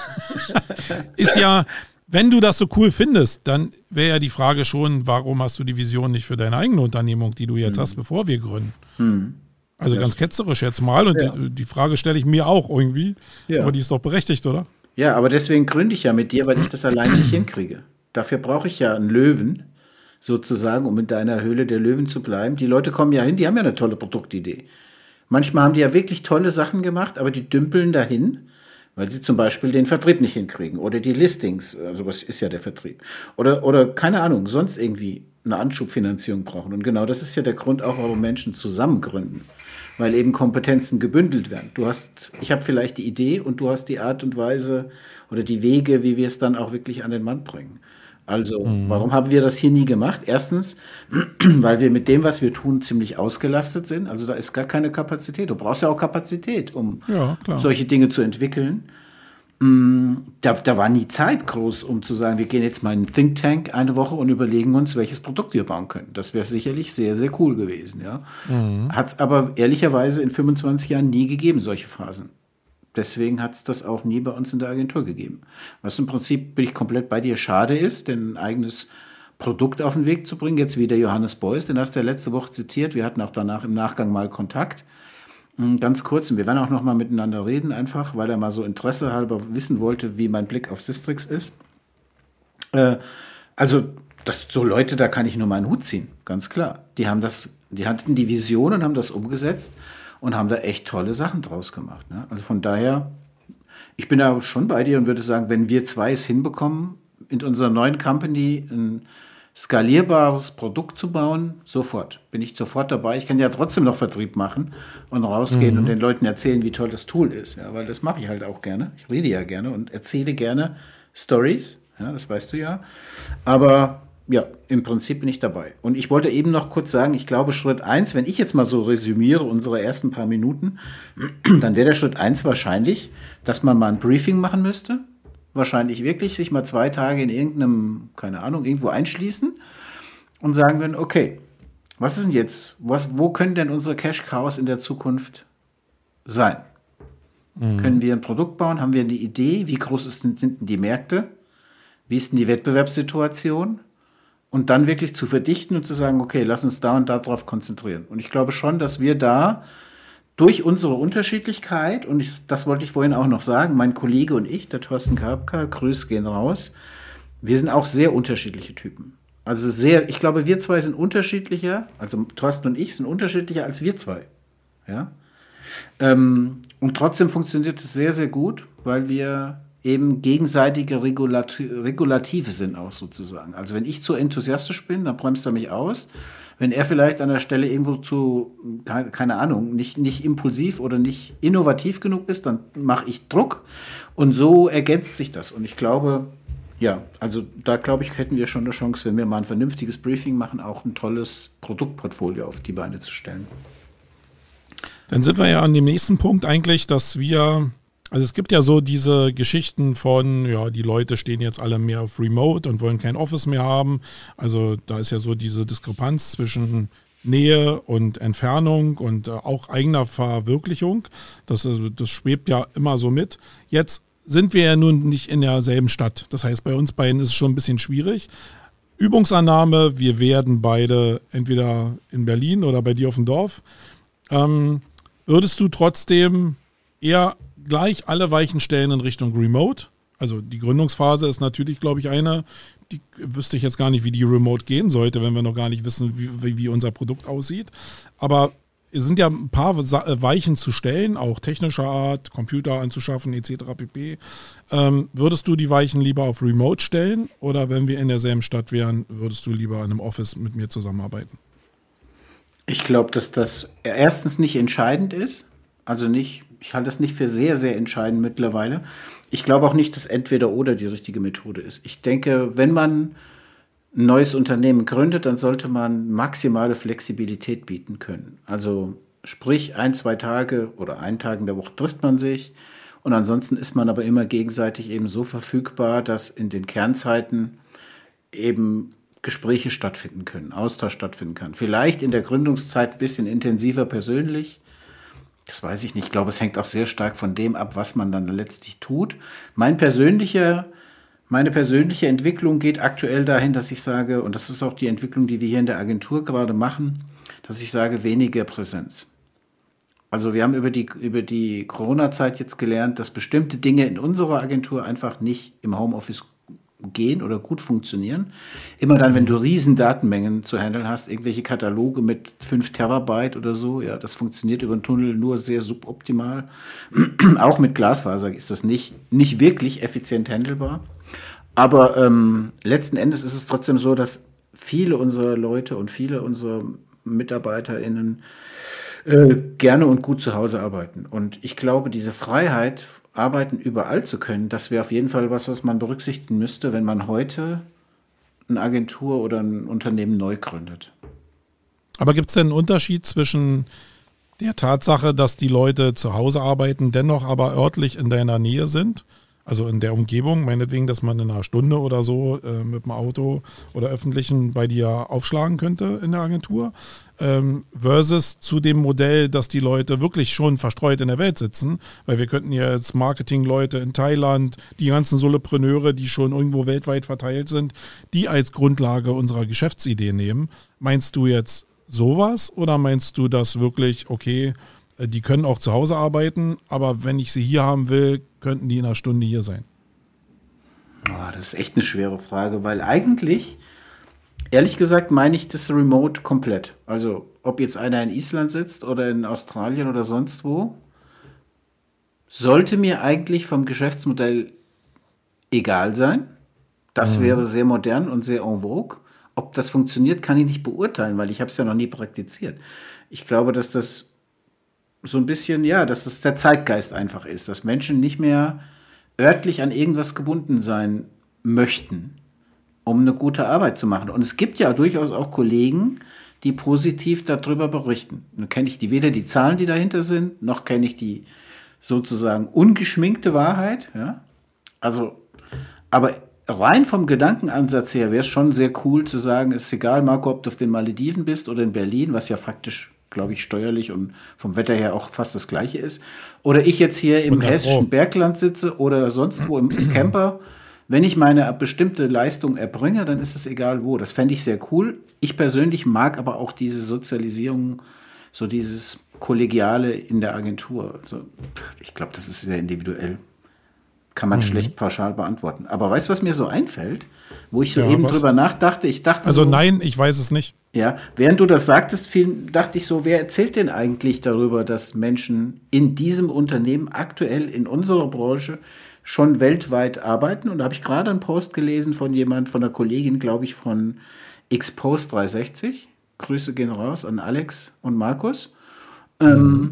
ist ja, wenn du das so cool findest, dann wäre ja die Frage schon, warum hast du die Vision nicht für deine eigene Unternehmung, die du jetzt hm. hast, bevor wir gründen? Hm. Also ja. ganz ketzerisch jetzt mal. Und ja. die, die Frage stelle ich mir auch irgendwie. Ja. Aber die ist doch berechtigt, oder? Ja, aber deswegen gründe ich ja mit dir, weil ich das alleine nicht hinkriege. Dafür brauche ich ja einen Löwen, sozusagen, um in deiner Höhle der Löwen zu bleiben. Die Leute kommen ja hin, die haben ja eine tolle Produktidee. Manchmal haben die ja wirklich tolle Sachen gemacht, aber die dümpeln dahin, weil sie zum Beispiel den Vertrieb nicht hinkriegen oder die Listings, also was ist ja der Vertrieb, oder, oder keine Ahnung, sonst irgendwie eine Anschubfinanzierung brauchen. Und genau das ist ja der Grund auch, warum Menschen zusammen gründen, weil eben Kompetenzen gebündelt werden. Du hast, ich habe vielleicht die Idee und du hast die Art und Weise oder die Wege, wie wir es dann auch wirklich an den Mann bringen. Also, mhm. warum haben wir das hier nie gemacht? Erstens, weil wir mit dem, was wir tun, ziemlich ausgelastet sind. Also da ist gar keine Kapazität. Du brauchst ja auch Kapazität, um ja, solche Dinge zu entwickeln. Da, da war nie Zeit groß, um zu sagen, wir gehen jetzt mal in einen Think Tank eine Woche und überlegen uns, welches Produkt wir bauen können. Das wäre sicherlich sehr, sehr cool gewesen. Ja? Mhm. Hat es aber ehrlicherweise in fünfundzwanzig Jahren nie gegeben, solche Phasen. Deswegen hat es das auch nie bei uns in der Agentur gegeben. Was im Prinzip, bin ich komplett bei dir, schade ist, denn ein eigenes Produkt auf den Weg zu bringen. Jetzt wieder Johannes Beuys, den hast du ja letzte Woche zitiert. Wir hatten auch danach im Nachgang mal Kontakt. Ganz kurz, und wir werden auch noch mal miteinander reden, einfach, weil er mal so Interesse halber wissen wollte, wie mein Blick auf Sistrix ist. Äh, also, das, so Leute, da kann ich nur meinen Hut ziehen, ganz klar. Die haben das, die hatten die Vision und haben das umgesetzt und haben da echt tolle Sachen draus gemacht. Ne? Also von daher, ich bin da schon bei dir und würde sagen, wenn wir zwei es hinbekommen, in unserer neuen Company ein skalierbares Produkt zu bauen, sofort. Bin ich sofort dabei. Ich kann ja trotzdem noch Vertrieb machen und rausgehen mhm. und den Leuten erzählen, wie toll das Tool ist. Ja, weil das mache ich halt auch gerne. Ich rede ja gerne und erzähle gerne Stories. Ja, das weißt du ja. Aber ja, im Prinzip bin ich dabei. Und ich wollte eben noch kurz sagen, ich glaube, Schritt eins, wenn ich jetzt mal so resümiere, unsere ersten paar Minuten, dann wäre der Schritt eins wahrscheinlich, dass man mal ein Briefing machen müsste. Wahrscheinlich wirklich sich mal zwei Tage in irgendeinem, keine Ahnung, irgendwo einschließen und sagen würden, okay, was ist denn jetzt, was, wo können denn unsere Cash-Cows in der Zukunft sein? Mhm. Können wir ein Produkt bauen? Haben wir eine Idee? Wie groß ist, sind denn die Märkte? Wie ist denn die Wettbewerbssituation? Und dann wirklich zu verdichten und zu sagen, okay, lass uns da und da drauf konzentrieren. Und ich glaube schon, dass wir da durch unsere Unterschiedlichkeit, und ich, das wollte ich vorhin auch noch sagen, mein Kollege und ich, der Thorsten Karpka, Grüß gehen raus, wir sind auch sehr unterschiedliche Typen. Also sehr, ich glaube, wir zwei sind unterschiedlicher, also Thorsten und ich sind unterschiedlicher als wir zwei. Ja? Ähm, und trotzdem funktioniert es sehr, sehr gut, weil wir eben gegenseitige Regulat- Regulative sind auch sozusagen. Also wenn ich zu enthusiastisch bin, dann bremst er mich aus. Wenn er vielleicht an der Stelle irgendwo zu, keine Ahnung, nicht, nicht impulsiv oder nicht innovativ genug ist, dann mache ich Druck und so ergänzt sich das. Und ich glaube, ja, also da glaube ich, hätten wir schon eine Chance, wenn wir mal ein vernünftiges Briefing machen, auch ein tolles Produktportfolio auf die Beine zu stellen. Dann sind wir ja an dem nächsten Punkt eigentlich, dass wir, also es gibt ja so diese Geschichten von, ja, die Leute stehen jetzt alle mehr auf Remote und wollen kein Office mehr haben. Also da ist ja so diese Diskrepanz zwischen Nähe und Entfernung und äh, auch eigener Verwirklichung. Das, das schwebt ja immer so mit. Jetzt sind wir ja nun nicht in derselben Stadt. Das heißt, bei uns beiden ist es schon ein bisschen schwierig. Übungsannahme, wir werden beide entweder in Berlin oder bei dir auf dem Dorf. Ähm, würdest du trotzdem eher gleich alle Weichen stellen in Richtung Remote Also die Gründungsphase ist natürlich, glaube ich, eine, die wüsste ich jetzt gar nicht, wie die remote gehen sollte, wenn wir noch gar nicht wissen, wie, wie unser Produkt aussieht. Aber es sind ja ein paar Weichen zu stellen, auch technischer Art, Computer anzuschaffen et cetera pp. Ähm, würdest du die Weichen lieber auf Remote stellen oder wenn wir in derselben Stadt wären, würdest du lieber in einem Office mit mir zusammenarbeiten? Ich glaube, dass das erstens nicht entscheidend ist. Also nicht, ich halte das nicht für sehr, sehr entscheidend mittlerweile. Ich glaube auch nicht, dass entweder oder die richtige Methode ist. Ich denke, wenn man ein neues Unternehmen gründet, dann sollte man maximale Flexibilität bieten können. Also sprich, ein, zwei Tage oder einen Tag in der Woche trifft man sich und ansonsten ist man aber immer gegenseitig eben so verfügbar, dass in den Kernzeiten eben Gespräche stattfinden können, Austausch stattfinden kann. Vielleicht in der Gründungszeit ein bisschen intensiver persönlich. Das weiß ich nicht. Ich glaube, es hängt auch sehr stark von dem ab, was man dann letztlich tut. Mein persönlicher Meine persönliche Entwicklung geht aktuell dahin, dass ich sage, und das ist auch die Entwicklung, die wir hier in der Agentur gerade machen, dass ich sage, weniger Präsenz. Also wir haben über die, über die Corona-Zeit jetzt gelernt, dass bestimmte Dinge in unserer Agentur einfach nicht im Homeoffice gehen oder gut funktionieren. Immer dann, wenn du riesen Datenmengen zu handeln hast, irgendwelche Kataloge mit fünf Terabyte oder so, ja, das funktioniert über den Tunnel nur sehr suboptimal. Auch mit Glasfaser ist das nicht, nicht wirklich effizient handelbar. Aber ähm, letzten Endes ist es trotzdem so, dass viele unserer Leute und viele unserer MitarbeiterInnen äh, gerne und gut zu Hause arbeiten. Und ich glaube, diese Freiheit, arbeiten überall zu können, das wäre auf jeden Fall was, was man berücksichtigen müsste, wenn man heute eine Agentur oder ein Unternehmen neu gründet. Aber gibt es denn einen Unterschied zwischen der Tatsache, dass die Leute zu Hause arbeiten, dennoch aber örtlich in deiner Nähe sind? Also in der Umgebung, meinetwegen, dass man in einer Stunde oder so äh, mit dem Auto oder Öffentlichen bei dir aufschlagen könnte in der Agentur, ähm, versus zu dem Modell, dass die Leute wirklich schon verstreut in der Welt sitzen, weil wir könnten ja jetzt Marketingleute in Thailand, die ganzen Solopreneure, die schon irgendwo weltweit verteilt sind, die als Grundlage unserer Geschäftsidee nehmen. Meinst du jetzt sowas oder meinst du das wirklich, okay, die können auch zu Hause arbeiten, aber wenn ich sie hier haben will, könnten die in einer Stunde hier sein? Oh, das ist echt eine schwere Frage, weil eigentlich, ehrlich gesagt, meine ich das Remote komplett. Also ob jetzt einer in Island sitzt oder in Australien oder sonst wo, sollte mir eigentlich vom Geschäftsmodell egal sein. Das mhm. wäre sehr modern und sehr en vogue. Ob das funktioniert, kann ich nicht beurteilen, weil ich habe es ja noch nie praktiziert. Ich glaube, dass das so ein bisschen, ja, dass es der Zeitgeist einfach ist, dass Menschen nicht mehr örtlich an irgendwas gebunden sein möchten, um eine gute Arbeit zu machen. Und es gibt ja durchaus auch Kollegen, die positiv darüber berichten. Nun kenne ich die, weder die Zahlen, die dahinter sind, noch kenne ich die sozusagen ungeschminkte Wahrheit. Ja? Also, aber rein vom Gedankenansatz her wäre es schon sehr cool zu sagen, es ist egal, Marco, ob du auf den Malediven bist oder in Berlin, was ja faktisch, glaube ich, steuerlich und vom Wetter her auch fast das Gleiche ist. Oder ich jetzt hier im hessischen Bergland sitze oder sonst wo im, im Camper. Wenn ich meine bestimmte Leistung erbringe, dann ist es egal wo. Das fände ich sehr cool. Ich persönlich mag aber auch diese Sozialisierung, so dieses Kollegiale in der Agentur. Also, ich glaube, das ist sehr individuell. Kann man mhm. schlecht pauschal beantworten. Aber weißt du, was mir so einfällt? Wo ich so ja, eben was? drüber nachdachte, ich dachte Also so, nein, ich weiß es nicht. Ja, während du das sagtest, viel, dachte ich so, wer erzählt denn eigentlich darüber, dass Menschen in diesem Unternehmen aktuell in unserer Branche schon weltweit arbeiten? Und da habe ich gerade einen Post gelesen von jemand, von einer Kollegin, glaube ich, von Xpost dreihundertsechzig. Grüße gehen raus an Alex und Markus. Mhm. Ähm,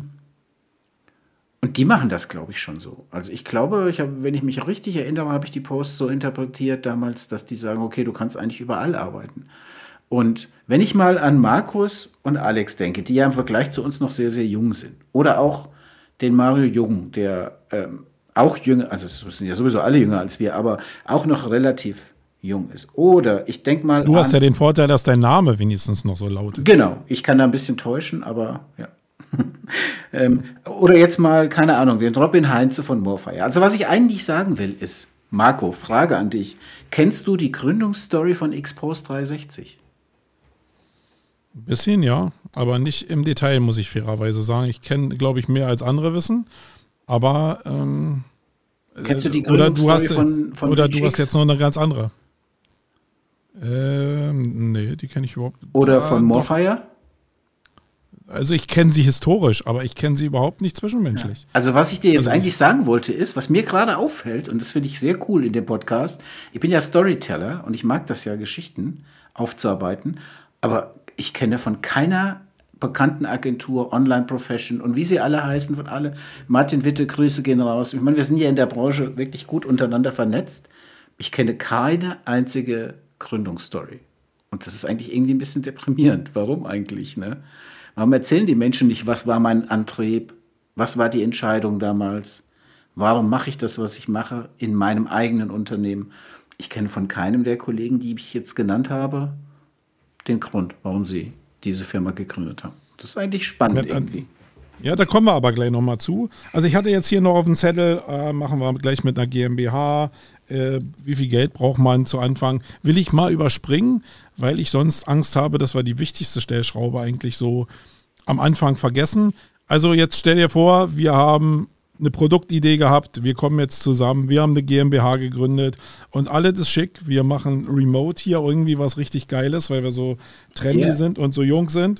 und die machen das, glaube ich, schon so. Also ich glaube, ich hab, wenn ich mich richtig erinnere, habe ich die Posts so interpretiert damals, dass die sagen, okay, du kannst eigentlich überall arbeiten. Und wenn ich mal an Markus und Alex denke, die ja im Vergleich zu uns noch sehr, sehr jung sind, oder auch den Mario Jung, der ähm, auch jünger, also es sind ja sowieso alle jünger als wir, aber auch noch relativ jung ist. Oder ich denke mal Du hast an, ja den Vorteil, dass dein Name wenigstens noch so lautet. Genau, ich kann da ein bisschen täuschen, aber ja. ähm, oder jetzt mal, keine Ahnung, den Robin Heinze von Moorfire. Also was ich eigentlich sagen will ist, Marco, Frage an dich. Kennst du die Gründungsstory von Xpost dreihundertsechzig? Ein bisschen, ja, aber nicht im Detail, muss ich fairerweise sagen. Ich kenne, glaube ich, mehr als andere wissen, aber ähm, Kennst du die oder du hast, von, von Oder du hast jetzt noch eine ganz andere. Ähm, nee, die kenne ich überhaupt nicht. Oder von Morfire? Also ich kenne sie historisch, aber ich kenne sie überhaupt nicht zwischenmenschlich. Ja. Also was ich dir jetzt also eigentlich sagen wollte, ist, was mir gerade auffällt, und das finde ich sehr cool in dem Podcast, ich bin ja Storyteller und ich mag das ja, Geschichten aufzuarbeiten, aber ich kenne von keiner bekannten Agentur, Online-Profession und wie sie alle heißen, von alle, Martin Witte, Grüße gehen raus. Ich meine, wir sind ja in der Branche wirklich gut untereinander vernetzt. Ich kenne keine einzige Gründungsstory. Und das ist eigentlich irgendwie ein bisschen deprimierend. Warum eigentlich, ne? Warum erzählen die Menschen nicht, was war mein Antrieb? Was war die Entscheidung damals? Warum mache ich das, was ich mache, in meinem eigenen Unternehmen? Ich kenne von keinem der Kollegen, die ich jetzt genannt habe, den Grund, warum sie diese Firma gegründet haben. Das ist eigentlich spannend ja, irgendwie. Ja, da kommen wir aber gleich nochmal zu. Also ich hatte jetzt hier noch auf dem Zettel, äh, machen wir gleich mit einer GmbH, äh, wie viel Geld braucht man zu Anfang? Will ich mal überspringen, weil ich sonst Angst habe, dass wir die wichtigste Stellschraube eigentlich so am Anfang vergessen. Also jetzt stell dir vor, wir haben eine Produktidee gehabt, wir kommen jetzt zusammen, wir haben eine GmbH gegründet und alles ist schick. Wir machen remote hier irgendwie was richtig Geiles, weil wir so trendy yeah. sind und so jung sind.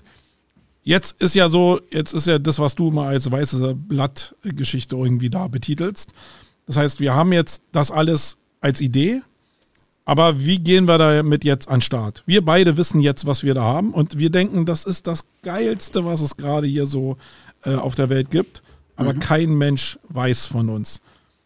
Jetzt ist ja so, jetzt ist ja das, was du mal als weiße Blattgeschichte irgendwie da betitelst. Das heißt, wir haben jetzt das alles als Idee, aber wie gehen wir damit jetzt an den Start? Wir beide wissen jetzt, was wir da haben und wir denken, das ist das Geilste, was es gerade hier so äh, auf der Welt gibt. Aber mhm. kein Mensch weiß von uns.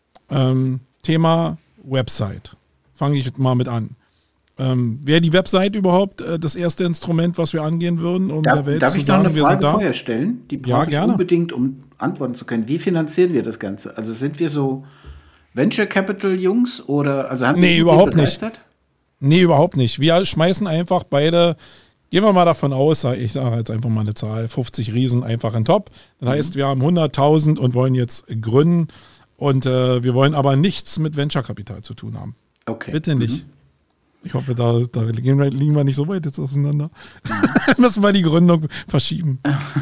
Ähm, Thema Website. Fange ich mal mit an. Ähm, Wäre die Website überhaupt äh, das erste Instrument, was wir angehen würden, um darf, der Welt darf zu ich sagen, noch eine wir Frage sind da? vorher stellen? Die brauche ja, ich gerne. unbedingt, um antworten zu können. Wie finanzieren wir das Ganze? Also sind wir so Venture Capital Jungs oder also haben nee, wir überhaupt nicht. Begeistert? Nee, überhaupt nicht. Wir schmeißen einfach beide, gehen wir mal davon aus, ich sage jetzt einfach mal eine Zahl, fünfzig Riesen einfach in Top. Das mhm. heißt, wir haben hunderttausend und wollen jetzt gründen und äh, wir wollen aber nichts mit Venture-Kapital zu tun haben. Okay. Bitte nicht. Mhm. Ich hoffe, da, da liegen wir nicht so weit jetzt auseinander. Mhm. Müssen wir die Gründung verschieben.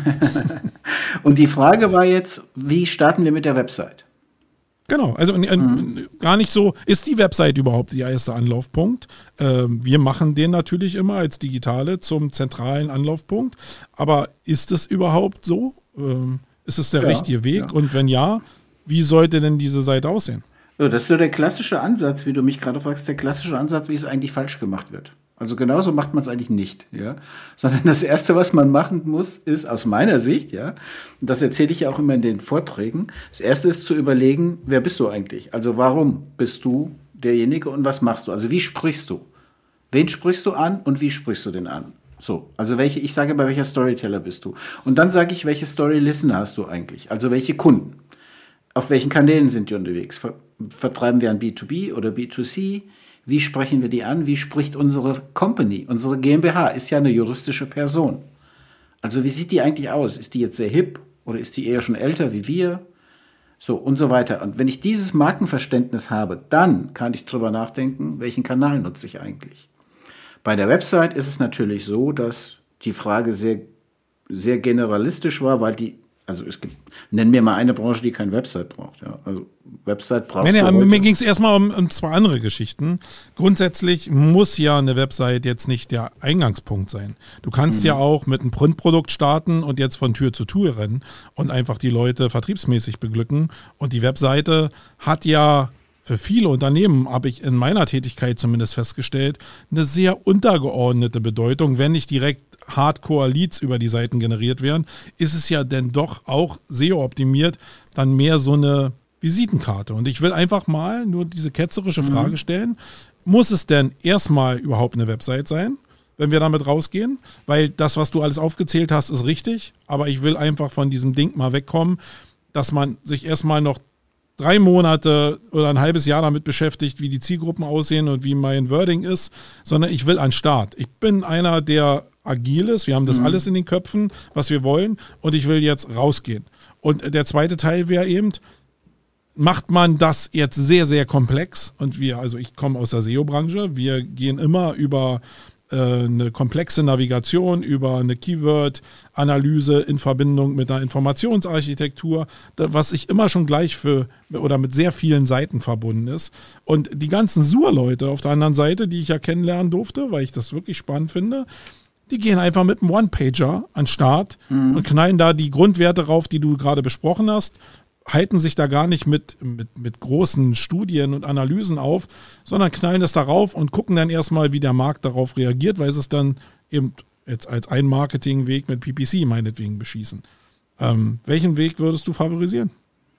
Und die Frage war jetzt, wie starten wir mit der Website? Genau, also mhm. gar nicht so, ist die Website überhaupt der erste Anlaufpunkt? Ähm, wir machen den natürlich immer als Digitale zum zentralen Anlaufpunkt, aber ist es überhaupt so? Ähm, ist es der ja, richtige Weg? Ja. Und wenn ja, wie sollte denn diese Seite aussehen? So, das ist so der klassische Ansatz, wie du mich gerade fragst, der klassische Ansatz, wie es eigentlich falsch gemacht wird. Also genauso macht man es eigentlich nicht, ja. Sondern das Erste, was man machen muss, ist aus meiner Sicht, ja, und das erzähle ich ja auch immer in den Vorträgen, das Erste ist zu überlegen, wer bist du eigentlich? Also warum bist du derjenige und was machst du? Also wie sprichst du? Wen sprichst du an und wie sprichst du den an? So, also welche, ich sage, bei welcher Storyteller bist du? Und dann sage ich, welche Story-Listener hast du eigentlich? Also welche Kunden? Auf welchen Kanälen sind die unterwegs? Ver- vertreiben wir an B zwei B oder B zwei C? Wie sprechen wir die an? Wie spricht unsere Company? Unsere GmbH ist ja eine juristische Person. Also wie sieht die eigentlich aus? Ist die jetzt sehr hip oder ist die eher schon älter wie wir? So und so weiter. Und wenn ich dieses Markenverständnis habe, dann kann ich drüber nachdenken, welchen Kanal nutze ich eigentlich. Bei der Website ist es natürlich so, dass die Frage sehr, sehr generalistisch war, weil die Also es gibt, nenn mir mal eine Branche, die keine Website braucht. Ja. Also Website braucht nee, nee, mir ging es erstmal um, um zwei andere Geschichten. Grundsätzlich muss ja eine Website jetzt nicht der Eingangspunkt sein. Du kannst mhm. ja auch mit einem Printprodukt starten und jetzt von Tür zu Tür rennen und einfach die Leute vertriebsmäßig beglücken. Und die Webseite hat ja für viele Unternehmen, habe ich in meiner Tätigkeit zumindest festgestellt, eine sehr untergeordnete Bedeutung, wenn nicht direkt Hardcore-Leads über die Seiten generiert werden, ist es ja denn doch auch S E O-optimiert, dann mehr so eine Visitenkarte. Und ich will einfach mal nur diese ketzerische mhm. Frage stellen, muss es denn erstmal überhaupt eine Website sein, wenn wir damit rausgehen? Weil das, was du alles aufgezählt hast, ist richtig, aber ich will einfach von diesem Ding mal wegkommen, dass man sich erstmal noch drei Monate oder ein halbes Jahr damit beschäftigt, wie die Zielgruppen aussehen und wie mein Wording ist, sondern ich will an den Start. Ich bin einer, der agil ist, wir haben das mhm. alles in den Köpfen, was wir wollen und ich will jetzt rausgehen. Und der zweite Teil wäre eben, macht man das jetzt sehr, sehr komplex und wir, also ich komme aus der S E O-Branche, wir gehen immer über äh, eine komplexe Navigation über eine Keyword-Analyse in Verbindung mit einer Informationsarchitektur, da, was ich immer schon gleich für oder mit sehr vielen Seiten verbunden ist. Und die ganzen S U R-Leute auf der anderen Seite, die ich ja kennenlernen durfte, weil ich das wirklich spannend finde, die gehen einfach mit einem One-Pager an den Start mhm. und knallen da die Grundwerte rauf, die du gerade besprochen hast, halten sich da gar nicht mit, mit, mit großen Studien und Analysen auf, sondern knallen das darauf und gucken dann erstmal, wie der Markt darauf reagiert, weil sie es dann eben jetzt als ein Marketingweg mit P P C meinetwegen beschießen. Ähm, welchen Weg würdest du favorisieren?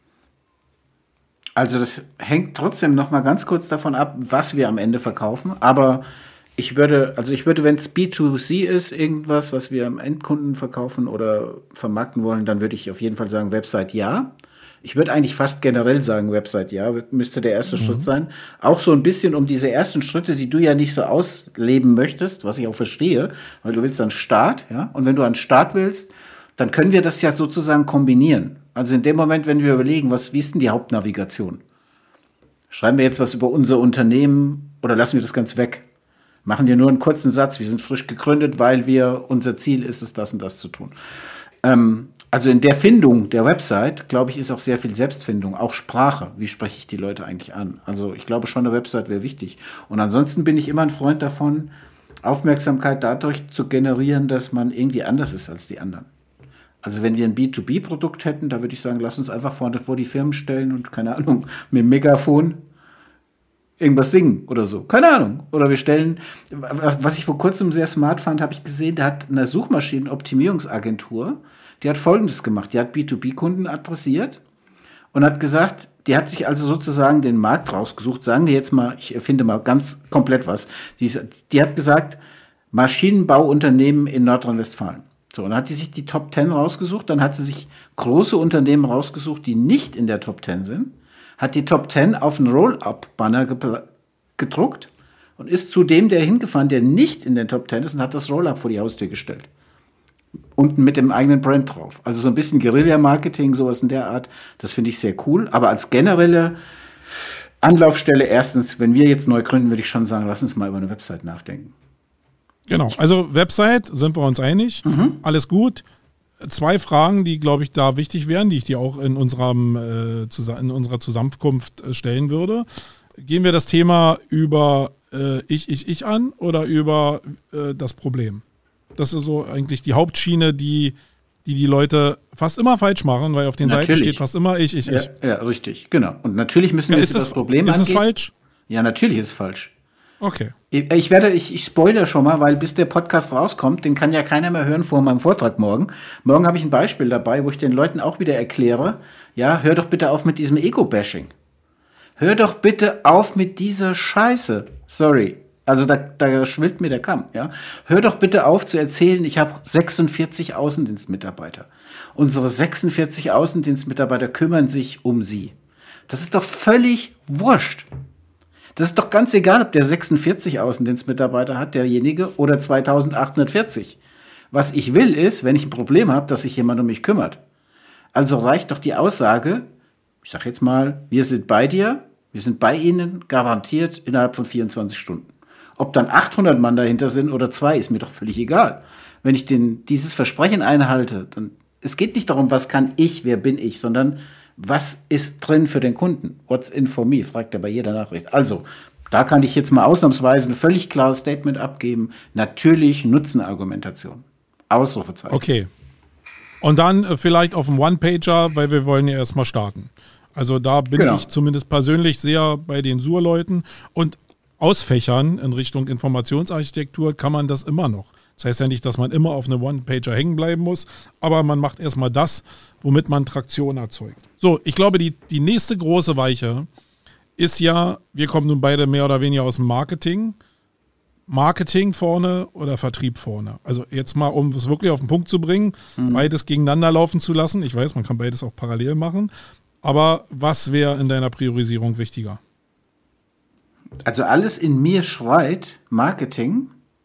Also das hängt trotzdem noch mal ganz kurz davon ab, was wir am Ende verkaufen, aber ich würde, also ich würde, wenn es B zwei C ist, irgendwas, was wir am Endkunden verkaufen oder vermarkten wollen, dann würde ich auf jeden Fall sagen, Website ja. Ich würde eigentlich fast generell sagen, Website ja, müsste der erste mhm. Schritt sein. Auch so ein bisschen um diese ersten Schritte, die du ja nicht so ausleben möchtest, was ich auch verstehe, weil du willst einen Start, ja. Und wenn du einen Start willst, dann können wir das ja sozusagen kombinieren. Also in dem Moment, wenn wir überlegen, was, wie ist denn die Hauptnavigation? Schreiben wir jetzt was über unser Unternehmen oder lassen wir das ganz weg? Machen wir nur einen kurzen Satz, wir sind frisch gegründet, weil wir, unser Ziel ist es, das und das zu tun. Ähm, also in der Findung der Website, glaube ich, ist auch sehr viel Selbstfindung, auch Sprache. Wie spreche ich die Leute eigentlich an? Also ich glaube schon, eine Website wäre wichtig. Und ansonsten bin ich immer ein Freund davon, Aufmerksamkeit dadurch zu generieren, dass man irgendwie anders ist als die anderen. Also wenn wir ein B zwei B-Produkt hätten, da würde ich sagen, lass uns einfach vorne vor die Firmen stellen und, keine Ahnung, mit dem Megafon irgendwas singen oder so. Keine Ahnung. Oder wir stellen, was, was ich vor kurzem sehr smart fand, habe ich gesehen, der hat eine Suchmaschinenoptimierungsagentur, die hat Folgendes gemacht. Die hat B zwei B-Kunden adressiert und hat gesagt, die hat sich also sozusagen den Markt rausgesucht. Sagen wir jetzt mal, ich erfinde mal ganz komplett was. Die, die hat gesagt, Maschinenbauunternehmen in Nordrhein-Westfalen. So, und dann hat die sich die Top zehn rausgesucht. Dann hat sie sich große Unternehmen rausgesucht, die nicht in der Top zehn sind. Hat die Top zehn auf einen Roll-Up-Banner gepl- gedruckt und ist zu dem, der hingefahren, der nicht in den Top zehn ist, und hat das Roll-Up vor die Haustür gestellt. Unten mit dem eigenen Brand drauf. Also so ein bisschen Guerilla-Marketing, sowas in der Art, das finde ich sehr cool. Aber als generelle Anlaufstelle, erstens, wenn wir jetzt neu gründen, würde ich schon sagen, lass uns mal über eine Website nachdenken. Genau, also Website, sind wir uns einig, mhm. alles gut. Zwei Fragen, die, glaube ich, da wichtig wären, die ich dir auch in, unserem, äh, in unserer Zusammenkunft äh, stellen würde. Gehen wir das Thema über äh, ich, ich, ich an oder über äh, das Problem? Das ist so eigentlich die Hauptschiene, die, die die Leute fast immer falsch machen, weil auf den natürlich. Seiten steht fast immer ich, ich, ich. Ja, ja, richtig, genau. Und natürlich müssen wir ja, jetzt das, das Problem angehen. Ist es falsch? Ja, natürlich ist es falsch. Okay. Ich, ich werde, ich, ich spoilere schon mal, weil bis der Podcast rauskommt, den kann ja keiner mehr hören vor meinem Vortrag morgen. Morgen habe ich ein Beispiel dabei, wo ich den Leuten auch wieder erkläre, ja, hör doch bitte auf mit diesem Ego-Bashing. Hör doch bitte auf mit dieser Scheiße. Sorry. Also da, da schwillt mir der Kamm, ja. Hör doch bitte auf zu erzählen, ich habe sechsundvierzig Außendienstmitarbeiter. Unsere sechsundvierzig Außendienstmitarbeiter kümmern sich um sie. Das ist doch völlig wurscht. Das ist doch ganz egal, ob der sechsundvierzig Außendienstmitarbeiter hat, derjenige, oder zweitausendachthundertvierzig. Was ich will ist, wenn ich ein Problem habe, dass sich jemand um mich kümmert. Also reicht doch die Aussage, ich sag jetzt mal, wir sind bei dir, wir sind bei Ihnen, garantiert innerhalb von vierundzwanzig Stunden. Ob dann achthundert Mann dahinter sind oder zwei, ist mir doch völlig egal. Wenn ich den, dieses Versprechen einhalte, dann, es geht nicht darum, was kann ich, wer bin ich, sondern was ist drin für den Kunden? What's in for me? Fragt er bei jeder Nachricht. Also, da kann ich jetzt mal ausnahmsweise ein völlig klares Statement abgeben. Natürlich Nutzenargumentation. Ausrufezeichen. Okay. Und dann äh, vielleicht auf dem One-Pager, weil wir wollen ja erstmal starten. Also da bin genau. ich zumindest persönlich sehr bei den S U R-Leuten. Und ausfächern in Richtung Informationsarchitektur kann man das immer noch. Das heißt ja nicht, dass man immer auf eine One-Pager hängen bleiben muss, aber man macht erstmal das, womit man Traktion erzeugt. So, ich glaube, die, die nächste große Weiche ist ja, wir kommen nun beide mehr oder weniger aus dem Marketing. Marketing vorne oder Vertrieb vorne. Also jetzt mal, um es wirklich auf den Punkt zu bringen, mhm. beides gegeneinander laufen zu lassen. Ich weiß, man kann beides auch parallel machen. Aber was wäre in deiner Priorisierung wichtiger? Also alles in mir schreit Marketing,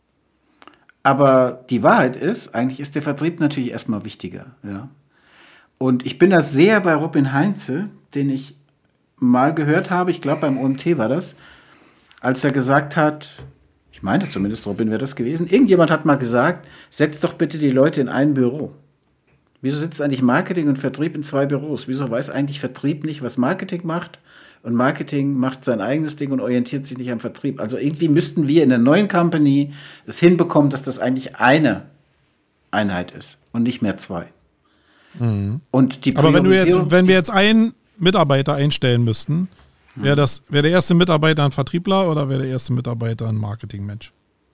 aber die Wahrheit ist, eigentlich ist der Vertrieb natürlich erstmal wichtiger. Ja. Und ich bin da sehr bei Robin Heinze, den ich mal gehört habe, ich glaube beim O M T war das, als er gesagt hat, Ich meinte zumindest, Robin wäre das gewesen. Irgendjemand hat mal gesagt, setzt doch bitte die Leute in ein Büro. Wieso sitzt eigentlich Marketing und Vertrieb in zwei Büros? Wieso weiß eigentlich Vertrieb nicht, was Marketing macht? Und Marketing macht sein eigenes Ding und orientiert sich nicht am Vertrieb. Also irgendwie müssten wir in der neuen Company es hinbekommen, dass das eigentlich eine Einheit ist und nicht mehr zwei. Mhm. Und die Aber wenn, du jetzt, wenn wir jetzt einen Mitarbeiter einstellen müssten, wäre das, wäre der erste Mitarbeiter ein Vertriebler oder wäre der erste Mitarbeiter ein Marketingmensch?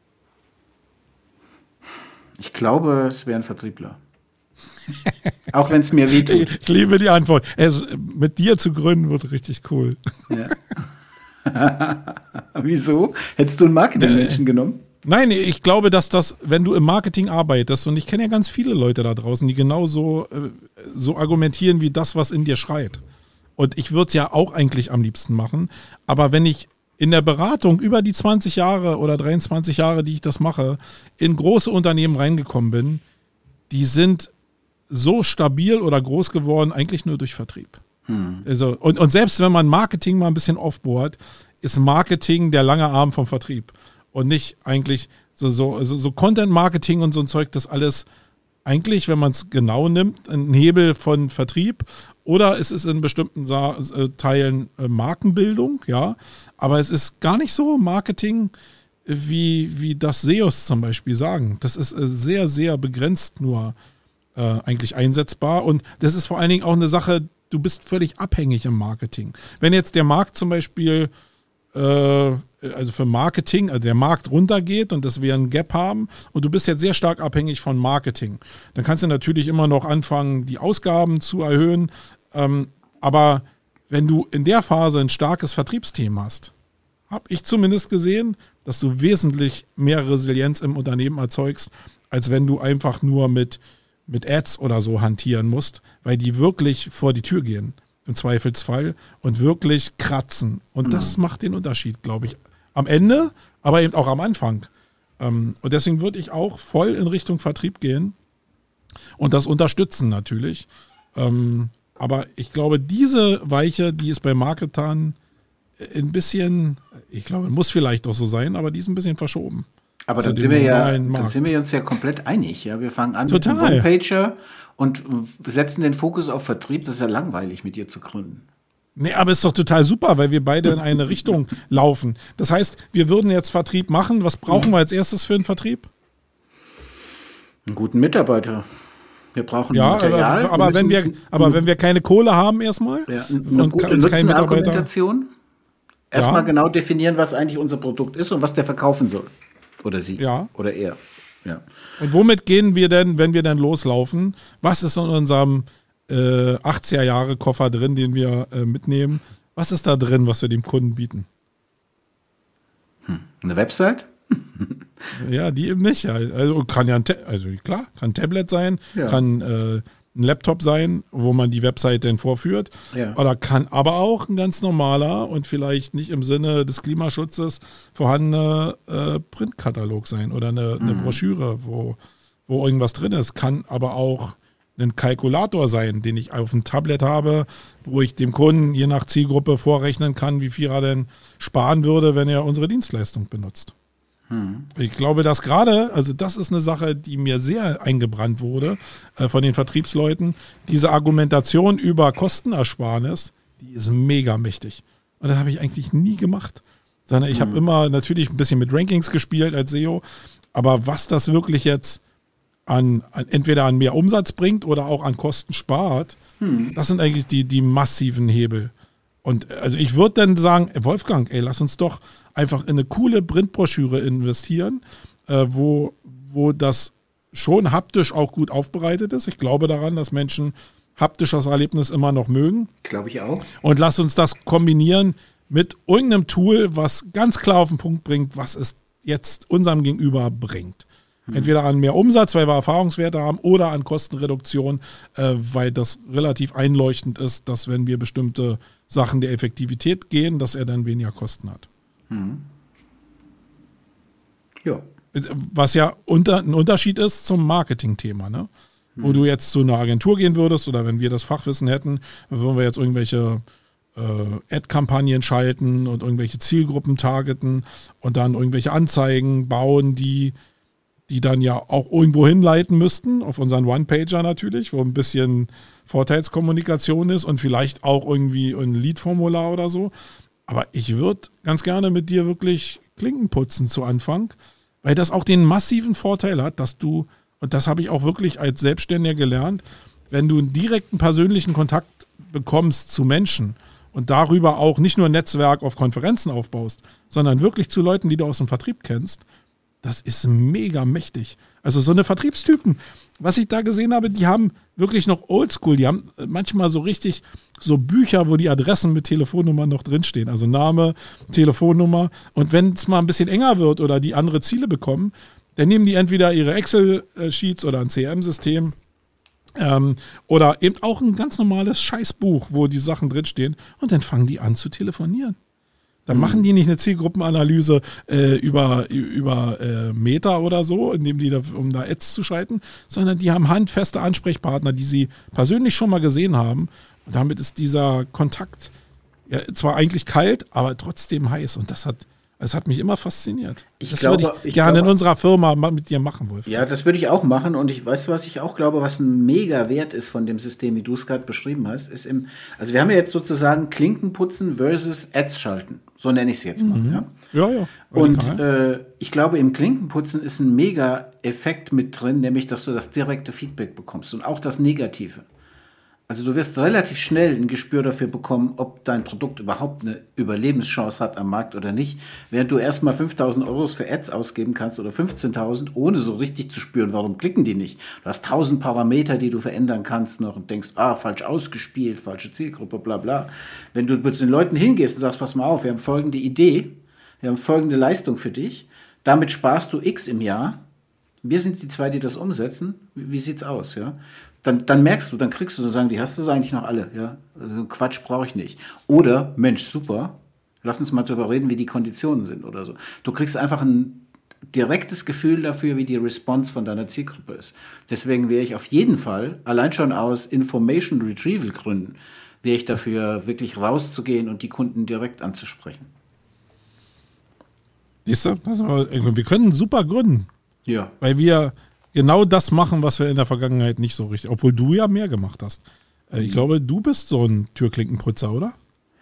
Ich glaube, es wäre ein Vertriebler. Auch wenn es mir wehtut. Ich, ich liebe die Antwort. Es, mit dir zu gründen wird richtig cool. Ja. Wieso? Hättest du einen Marketingmenschen äh, genommen? Nein, ich glaube, dass das, wenn du im Marketing arbeitest, und ich kenne ja ganz viele Leute da draußen, die genauso äh, so argumentieren wie das, was in dir schreit. Und ich würde es ja auch eigentlich am liebsten machen. Aber wenn ich in der Beratung über die zwanzig Jahre oder dreiundzwanzig Jahre, die ich das mache, in große Unternehmen reingekommen bin, die sind so stabil oder groß geworden, eigentlich nur durch Vertrieb. Hm. Also, und, und selbst wenn man Marketing mal ein bisschen aufbohrt, ist Marketing der lange Arm vom Vertrieb. Und nicht eigentlich so, so, so, so Content-Marketing und so ein Zeug, das alles eigentlich, wenn man es genau nimmt, ein Hebel von Vertrieb. Oder es ist in bestimmten Sa- äh, Teilen äh, Markenbildung, ja. Aber es ist gar nicht so Marketing, wie, wie das S E Os zum Beispiel sagen. Das ist äh, sehr, sehr begrenzt nur äh, eigentlich einsetzbar. Und das ist vor allen Dingen auch eine Sache, du bist völlig abhängig im Marketing. Wenn jetzt der Markt zum Beispiel, äh, also für Marketing, also der Markt runtergeht und dass wir einen Gap haben und du bist jetzt sehr stark abhängig von Marketing, dann kannst du natürlich immer noch anfangen, die Ausgaben zu erhöhen. Ähm, aber wenn du in der Phase ein starkes Vertriebsteam hast, habe ich zumindest gesehen, dass du wesentlich mehr Resilienz im Unternehmen erzeugst, als wenn du einfach nur mit, mit Ads oder so hantieren musst, weil die wirklich vor die Tür gehen, im Zweifelsfall, und wirklich kratzen. Und mhm. das macht den Unterschied, glaube ich, am Ende, aber eben auch am Anfang. Und deswegen würde ich auch voll in Richtung Vertrieb gehen und das unterstützen natürlich. Aber ich glaube, diese Weiche, die ist bei Marketern ein bisschen, ich glaube, muss vielleicht auch so sein, aber die ist ein bisschen verschoben. Aber dann sind, wir ja, dann sind wir uns ja komplett einig. Ja? Wir fangen an Total. mit einem One-Pager und setzen den Fokus auf Vertrieb. Das ist ja langweilig, mit dir zu gründen. Nee, aber ist doch total super, weil wir beide in eine Richtung laufen. Das heißt, wir würden jetzt Vertrieb machen. Was brauchen wir als erstes für einen Vertrieb? Einen guten Mitarbeiter. Wir brauchen ja, Material. Aber, aber, wenn wir, aber wenn wir keine Kohle haben erstmal ja, eine und gute Nutzenargumentation. Erstmal ja. genau definieren, was eigentlich unser Produkt ist und was der verkaufen soll. Oder sie. Ja. Oder er. Ja. Und womit gehen wir denn, wenn wir denn loslaufen? Was ist in unserem äh, achtziger-Jahre-Koffer drin, den wir äh, mitnehmen? Was ist da drin, was wir dem Kunden bieten? Hm. Eine Website? Ja, die eben nicht. Also kann ja ein, Ta- also klar, kann ein Tablet sein, ja. kann äh, ein Laptop sein, wo man die Website dann vorführt. Ja. Oder kann aber auch ein ganz normaler und vielleicht nicht im Sinne des Klimaschutzes vorhandene äh, Printkatalog sein oder eine, mhm. eine Broschüre, wo, wo irgendwas drin ist. Kann aber auch ein Kalkulator sein, den ich auf dem Tablet habe, wo ich dem Kunden je nach Zielgruppe vorrechnen kann, wie viel er denn sparen würde, wenn er unsere Dienstleistung benutzt. Ich glaube, dass gerade, also das ist eine Sache, die mir sehr eingebrannt wurde äh, von den Vertriebsleuten, diese Argumentation über Kostenersparnis, die ist mega mächtig. Und das habe ich eigentlich nie gemacht. Sondern ich mhm. habe immer natürlich ein bisschen mit Rankings gespielt als S E O, aber was das wirklich jetzt an, an entweder an mehr Umsatz bringt oder auch an Kosten spart, mhm. das sind eigentlich die, die massiven Hebel. Und also ich würde dann sagen, Wolfgang, ey, lass uns doch einfach in eine coole Printbroschüre investieren, äh, wo, wo das schon haptisch auch gut aufbereitet ist. Ich glaube daran, dass Menschen haptisches Erlebnis immer noch mögen. Glaube ich auch. Und lass uns das kombinieren mit irgendeinem Tool, was ganz klar auf den Punkt bringt, was es jetzt unserem Gegenüber bringt. Hm. Entweder an mehr Umsatz, weil wir Erfahrungswerte haben, oder an Kostenreduktion, äh, weil das relativ einleuchtend ist, dass wenn wir bestimmte Sachen der Effektivität gehen, dass er dann weniger Kosten hat. Hm. Ja. Was ja unter, ein Unterschied ist zum Marketing-Thema, ne? Hm. Wo du jetzt zu einer Agentur gehen würdest oder wenn wir das Fachwissen hätten, würden wir jetzt irgendwelche äh, Ad-Kampagnen schalten und irgendwelche Zielgruppen targeten und dann irgendwelche Anzeigen bauen, die, die dann ja auch irgendwo hinleiten müssten, auf unseren One-Pager natürlich, wo ein bisschen Vorteilskommunikation ist und vielleicht auch irgendwie ein Lead-Formular oder so. Aber ich würde ganz gerne mit dir wirklich Klinken putzen zu Anfang, weil das auch den massiven Vorteil hat, dass du, und das habe ich auch wirklich als Selbstständiger gelernt, wenn du einen direkten persönlichen Kontakt bekommst zu Menschen und darüber auch nicht nur ein Netzwerk auf Konferenzen aufbaust, sondern wirklich zu Leuten, die du aus dem Vertrieb kennst, das ist mega mächtig. Also so eine Vertriebstypen, was ich da gesehen habe, die haben wirklich noch oldschool, die haben manchmal so richtig so Bücher, wo die Adressen mit Telefonnummern noch drinstehen, also Name, Telefonnummer, und wenn es mal ein bisschen enger wird oder die andere Ziele bekommen, dann nehmen die entweder ihre Excel-Sheets oder ein C R M-System ähm, oder eben auch ein ganz normales Scheißbuch, wo die Sachen drinstehen, und dann fangen die an zu telefonieren. Dann machen die nicht eine Zielgruppenanalyse äh, über, über äh, Meta oder so, indem die da, um da Ads zu schalten, sondern die haben handfeste Ansprechpartner, die sie persönlich schon mal gesehen haben. Und damit ist dieser Kontakt ja zwar eigentlich kalt, aber trotzdem heiß. Und das hat, das hat mich immer fasziniert. Ich das glaube, würde ich, ich gerne glaube, in unserer Firma mit dir machen, Wolf. Ja, das würde ich auch machen. Und ich weiß, was ich auch glaube, was ein mega Wert ist von dem System, wie du es gerade beschrieben hast, ist im, also wir haben ja jetzt sozusagen Klinkenputzen versus Ads schalten. So nenne ich es jetzt mal. Mhm. Ja, ja. ja Und äh, ich glaube, im Klinkenputzen ist ein mega Effekt mit drin, nämlich, dass du das direkte Feedback bekommst und auch das Negative. Also du wirst relativ schnell ein Gespür dafür bekommen, ob dein Produkt überhaupt eine Überlebenschance hat am Markt oder nicht, während du erstmal fünftausend Euro für Ads ausgeben kannst oder fünfzehntausend, ohne so richtig zu spüren, warum klicken die nicht. Du hast tausend Parameter, die du verändern kannst noch und denkst, ah, falsch ausgespielt, falsche Zielgruppe, bla bla. Wenn du mit den Leuten hingehst und sagst, pass mal auf, wir haben folgende Idee, wir haben folgende Leistung für dich, damit sparst du X im Jahr, wir sind die zwei, die das umsetzen, wie, wie sieht's aus, ja? Dann, dann merkst du, dann kriegst du, dann sagen die, hast du es eigentlich noch alle? Ja? Also Quatsch brauche ich nicht. Oder, Mensch, super, lass uns mal darüber reden, wie die Konditionen sind oder so. Du kriegst einfach ein direktes Gefühl dafür, wie die Response von deiner Zielgruppe ist. Deswegen wäre ich auf jeden Fall, allein schon aus Information Retrieval Gründen, wäre ich dafür, wirklich rauszugehen und die Kunden direkt anzusprechen. Siehst du, wir können super gründen. Ja. Weil wir genau das machen, was wir in der Vergangenheit nicht so richtig, obwohl du ja mehr gemacht hast. Ich glaube, du bist so ein Türklinkenputzer, oder?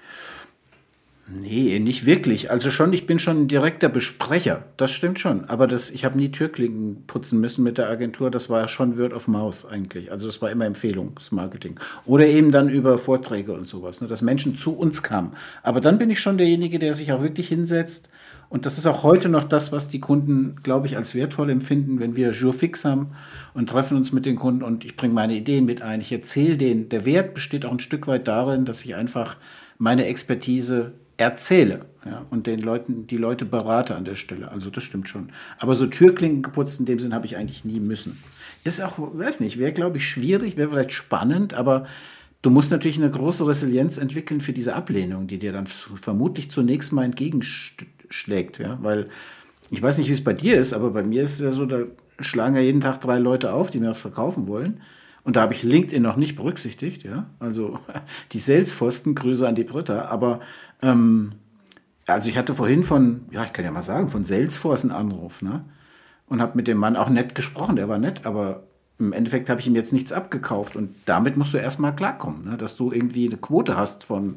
Nee, nicht wirklich. Also schon, ich bin schon ein direkter Besprecher. Das stimmt schon. Aber das, ich habe nie Türklinken putzen müssen mit der Agentur. Das war schon Word of Mouth eigentlich. Also das war immer Empfehlungsmarketing. Oder eben dann über Vorträge und sowas, ne, dass Menschen zu uns kamen. Aber dann bin ich schon derjenige, der sich auch wirklich hinsetzt. Und das ist auch heute noch das, was die Kunden, glaube ich, als wertvoll empfinden, wenn wir Jour fix haben und treffen uns mit den Kunden und ich bringe meine Ideen mit ein. Ich erzähle denen. Der Wert besteht auch ein Stück weit darin, dass ich einfach meine Expertise erzähle, ja, und den Leuten, die Leute berate an der Stelle. Also das stimmt schon. Aber so Türklinken geputzt in dem Sinn habe ich eigentlich nie müssen. Ist auch, weiß nicht, wäre, glaube ich, schwierig, wäre vielleicht spannend, aber du musst natürlich eine große Resilienz entwickeln für diese Ablehnung, die dir dann vermutlich zunächst mal entgegenschlägt, ja, weil ich weiß nicht, wie es bei dir ist, aber bei mir ist es ja so, da schlagen ja jeden Tag drei Leute auf, die mir was verkaufen wollen. Und da habe ich LinkedIn noch nicht berücksichtigt, ja. Also die Salesforsten, Grüße an die Britta, aber ähm, also ich hatte vorhin von, ja, ich kann ja mal sagen, von Salesforce einen Anruf, ne? Und habe mit dem Mann auch nett gesprochen, der war nett, aber im Endeffekt habe ich ihm jetzt nichts abgekauft und damit musst du erstmal klarkommen, ne? Dass du irgendwie eine Quote hast von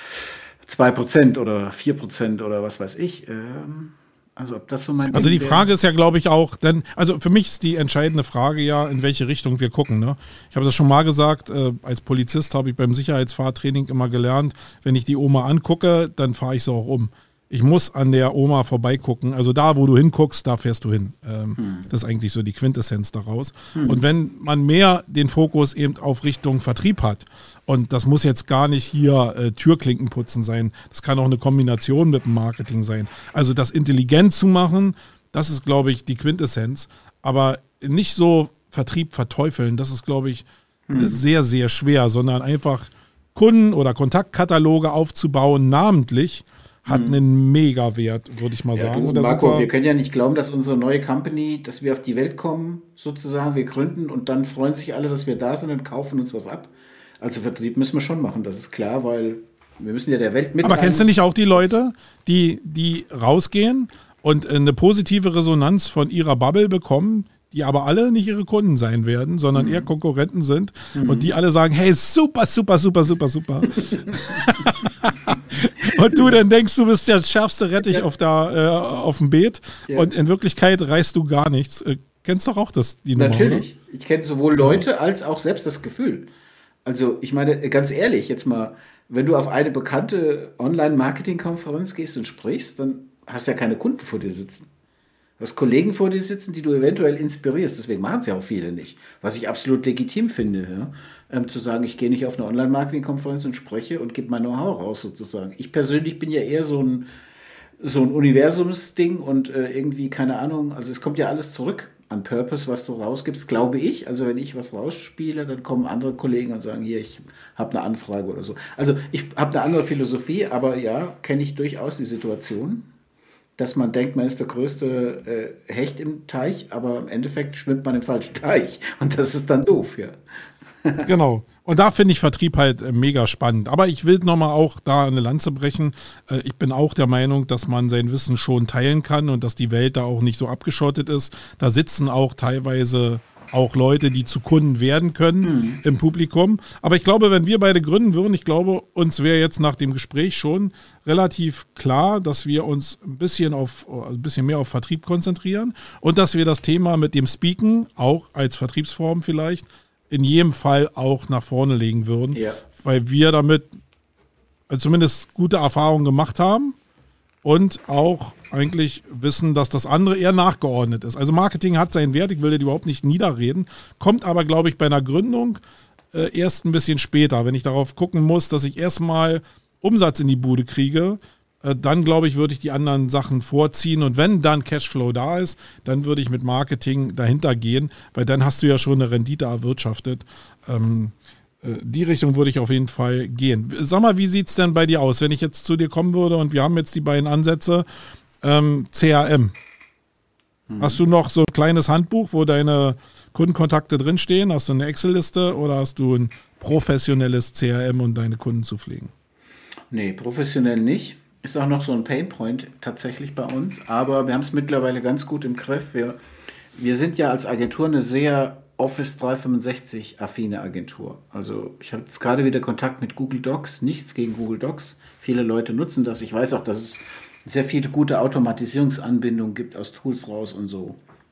zwei Prozent oder vier Prozent oder was weiß ich. Ähm, Also ob das so mein Also Ding die wäre. Frage ist ja, glaube ich, auch, denn, also für mich ist die entscheidende Frage ja, in welche Richtung wir gucken. Ne? Ich habe das schon mal gesagt, äh, als Polizist habe ich beim Sicherheitsfahrtraining immer gelernt, wenn ich die Oma angucke, dann fahre ich sie auch um. Ich muss an der Oma vorbeigucken. Also da, wo du hinguckst, da fährst du hin. Ähm, hm. Das ist eigentlich so die Quintessenz daraus. Hm. Und wenn man mehr den Fokus eben auf Richtung Vertrieb hat, und das muss jetzt gar nicht hier äh, Türklinkenputzen sein, das kann auch eine Kombination mit dem Marketing sein. Also das intelligent zu machen, das ist, glaube ich, die Quintessenz. Aber nicht so Vertrieb verteufeln, das ist, glaube ich, hm. sehr, sehr schwer, sondern einfach Kunden- oder Kontaktkataloge aufzubauen, namentlich, hat einen Mega-Wert, würde ich mal ja, sagen. Du, Oder Marco, super. wir können ja nicht glauben, dass unsere neue Company, dass wir auf die Welt kommen, sozusagen, wir gründen und dann freuen sich alle, dass wir da sind und kaufen uns was ab. Also Vertrieb müssen wir schon machen, das ist klar, weil Wir müssen ja der Welt mitteilen. Aber kennst du nicht auch die Leute, die, die rausgehen und eine positive Resonanz von ihrer Bubble bekommen, die aber alle nicht ihre Kunden sein werden, sondern mhm. eher Konkurrenten sind mhm. und die alle sagen, hey, super, super, super, super, super. Und du dann denkst, du bist der schärfste Rettich ja. auf, der, äh, auf dem Beet ja. und in Wirklichkeit reißt du gar nichts. Äh, kennst doch auch das, die Nummer, Natürlich. Oder? Ich kenne sowohl Leute als auch selbst das Gefühl. Also ich meine, ganz ehrlich, jetzt mal, wenn du auf eine bekannte Online-Marketing-Konferenz gehst und sprichst, dann hast du ja keine Kunden vor dir sitzen. Du hast Kollegen vor dir sitzen, die du eventuell inspirierst. Deswegen machen es ja auch viele nicht. Was ich absolut legitim finde, ja? ähm, zu sagen, ich gehe nicht auf eine Online-Marketing-Konferenz und spreche und gebe mein Know-how raus sozusagen. Ich persönlich bin ja eher so ein, so ein Universumsding und äh, irgendwie, keine Ahnung, also es kommt ja alles zurück an Purpose, was du rausgibst, glaube ich. Also wenn ich was rausspiele, dann kommen andere Kollegen und sagen, hier, ich habe eine Anfrage oder so. Also ich habe eine andere Philosophie, aber ja, kenne ich durchaus die Situation, dass man denkt, man ist der größte äh, Hecht im Teich, aber im Endeffekt schwimmt man im falschen Teich. Und das ist dann doof, ja. Genau. Und da finde ich Vertrieb halt äh, mega spannend. Aber ich will nochmal auch da eine Lanze brechen. Äh, ich bin auch der Meinung, dass man sein Wissen schon teilen kann und dass die Welt da auch nicht so abgeschottet ist. Da sitzen auch teilweise auch Leute, die zu Kunden werden können mhm. im Publikum. Aber ich glaube, wenn wir beide gründen würden, ich glaube, uns wäre jetzt nach dem Gespräch schon relativ klar, dass wir uns ein bisschen auf, ein bisschen mehr auf Vertrieb konzentrieren und dass wir das Thema mit dem Speaken auch als Vertriebsform vielleicht in jedem Fall auch nach vorne legen würden, ja. weil wir damit zumindest gute Erfahrungen gemacht haben und auch eigentlich wissen, dass das andere eher nachgeordnet ist. Also Marketing hat seinen Wert, ich will das überhaupt nicht niederreden, kommt aber, glaube ich, bei einer Gründung äh, erst ein bisschen später. Wenn ich darauf gucken muss, dass ich erstmal Umsatz in die Bude kriege, äh, dann, glaube ich, würde ich die anderen Sachen vorziehen. Und wenn dann Cashflow da ist, dann würde ich mit Marketing dahinter gehen, weil dann hast du ja schon eine Rendite erwirtschaftet. Ähm, Die Richtung würde ich auf jeden Fall gehen. Sag mal, wie sieht es denn bei dir aus, wenn ich jetzt zu dir kommen würde und wir haben jetzt die beiden Ansätze, ähm, C R M. Hm. Hast du noch so ein kleines Handbuch, wo deine Kundenkontakte drinstehen? Hast du eine Excel-Liste oder hast du ein professionelles C R M, um deine Kunden zu pflegen? Nee, professionell nicht. Ist auch noch so ein Painpoint tatsächlich bei uns, aber wir haben es mittlerweile ganz gut im Griff. Wir, wir sind ja als Agentur eine sehr Office dreihundertfünfundsechzig affine Agentur. Also ich habe jetzt gerade wieder Kontakt mit Google Docs, nichts gegen Google Docs. Viele Leute nutzen das. Ich weiß auch, dass es sehr viele gute Automatisierungsanbindungen gibt aus Tools raus und so.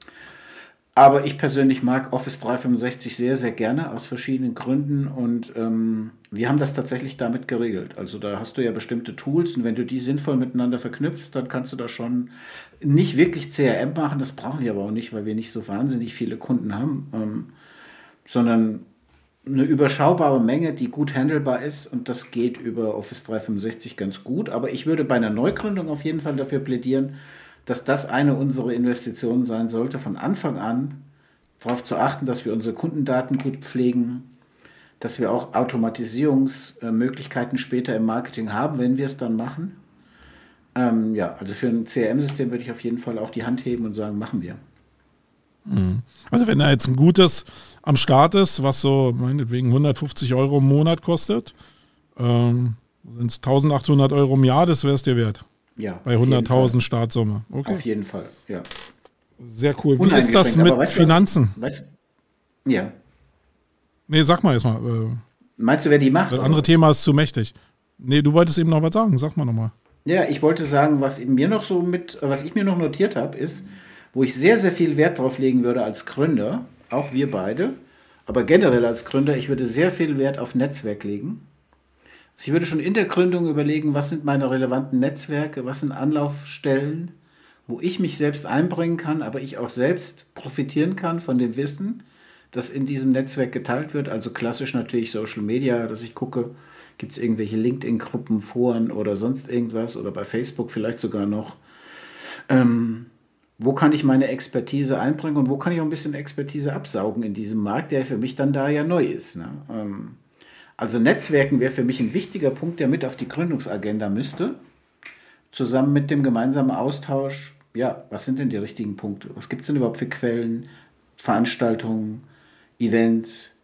Aber ich persönlich mag Office dreihundertfünfundsechzig sehr, sehr gerne aus verschiedenen Gründen und ähm, wir haben das tatsächlich damit geregelt. Also da hast du ja bestimmte Tools und wenn du die sinnvoll miteinander verknüpfst, dann kannst du da schon nicht wirklich C R M machen, das brauchen wir aber auch nicht, weil wir nicht so wahnsinnig viele Kunden haben, ähm, sondern eine überschaubare Menge, die gut handelbar ist und das geht über Office dreihundertfünfundsechzig ganz gut. Aber ich würde bei einer Neugründung auf jeden Fall dafür plädieren, dass das eine unserer Investitionen sein sollte, von Anfang an darauf zu achten, dass wir unsere Kundendaten gut pflegen, dass wir auch Automatisierungsmöglichkeiten später im Marketing haben, wenn wir es dann machen. Ähm, ja, also für ein C R M-System würde ich auf jeden Fall auch die Hand heben und sagen, machen wir. Also wenn da jetzt ein gutes am Start ist, was so meinetwegen hundertfünfzig Euro im Monat kostet, ähm, sind es eintausendachthundert Euro im Jahr, das wäre es dir wert. Ja, bei hunderttausend Startsumme. Okay. Auf jeden Fall, ja. Sehr cool. Wie ist das mit weißt Finanzen? Was, weißt, ja. Nee, sag mal erstmal. Äh, Meinst du, wer die macht? Das andere oder? Thema ist zu mächtig. Nee, du wolltest eben noch was sagen. Sag mal nochmal. Ja, ich wollte sagen, was mir noch so mit, was ich mir noch notiert habe, ist, wo ich sehr, sehr viel Wert drauf legen würde als Gründer, auch wir beide, aber generell als Gründer, ich würde sehr viel Wert auf Netzwerk legen. Ich würde schon in der Gründung überlegen, was sind meine relevanten Netzwerke, was sind Anlaufstellen, wo ich mich selbst einbringen kann, aber ich auch selbst profitieren kann von dem Wissen, das in diesem Netzwerk geteilt wird. Also klassisch natürlich Social Media, dass ich gucke, gibt es irgendwelche LinkedIn-Gruppen, Foren oder sonst irgendwas oder bei Facebook vielleicht sogar noch. Ähm, wo kann ich meine Expertise einbringen und wo kann ich auch ein bisschen Expertise absaugen in diesem Markt, der für mich dann da ja neu ist, ne? Ähm, Also Netzwerken wäre für mich ein wichtiger Punkt, der mit auf die Gründungsagenda müsste, zusammen mit dem gemeinsamen Austausch, ja, was sind denn die richtigen Punkte? Was gibt es denn überhaupt für Quellen, Veranstaltungen, Events,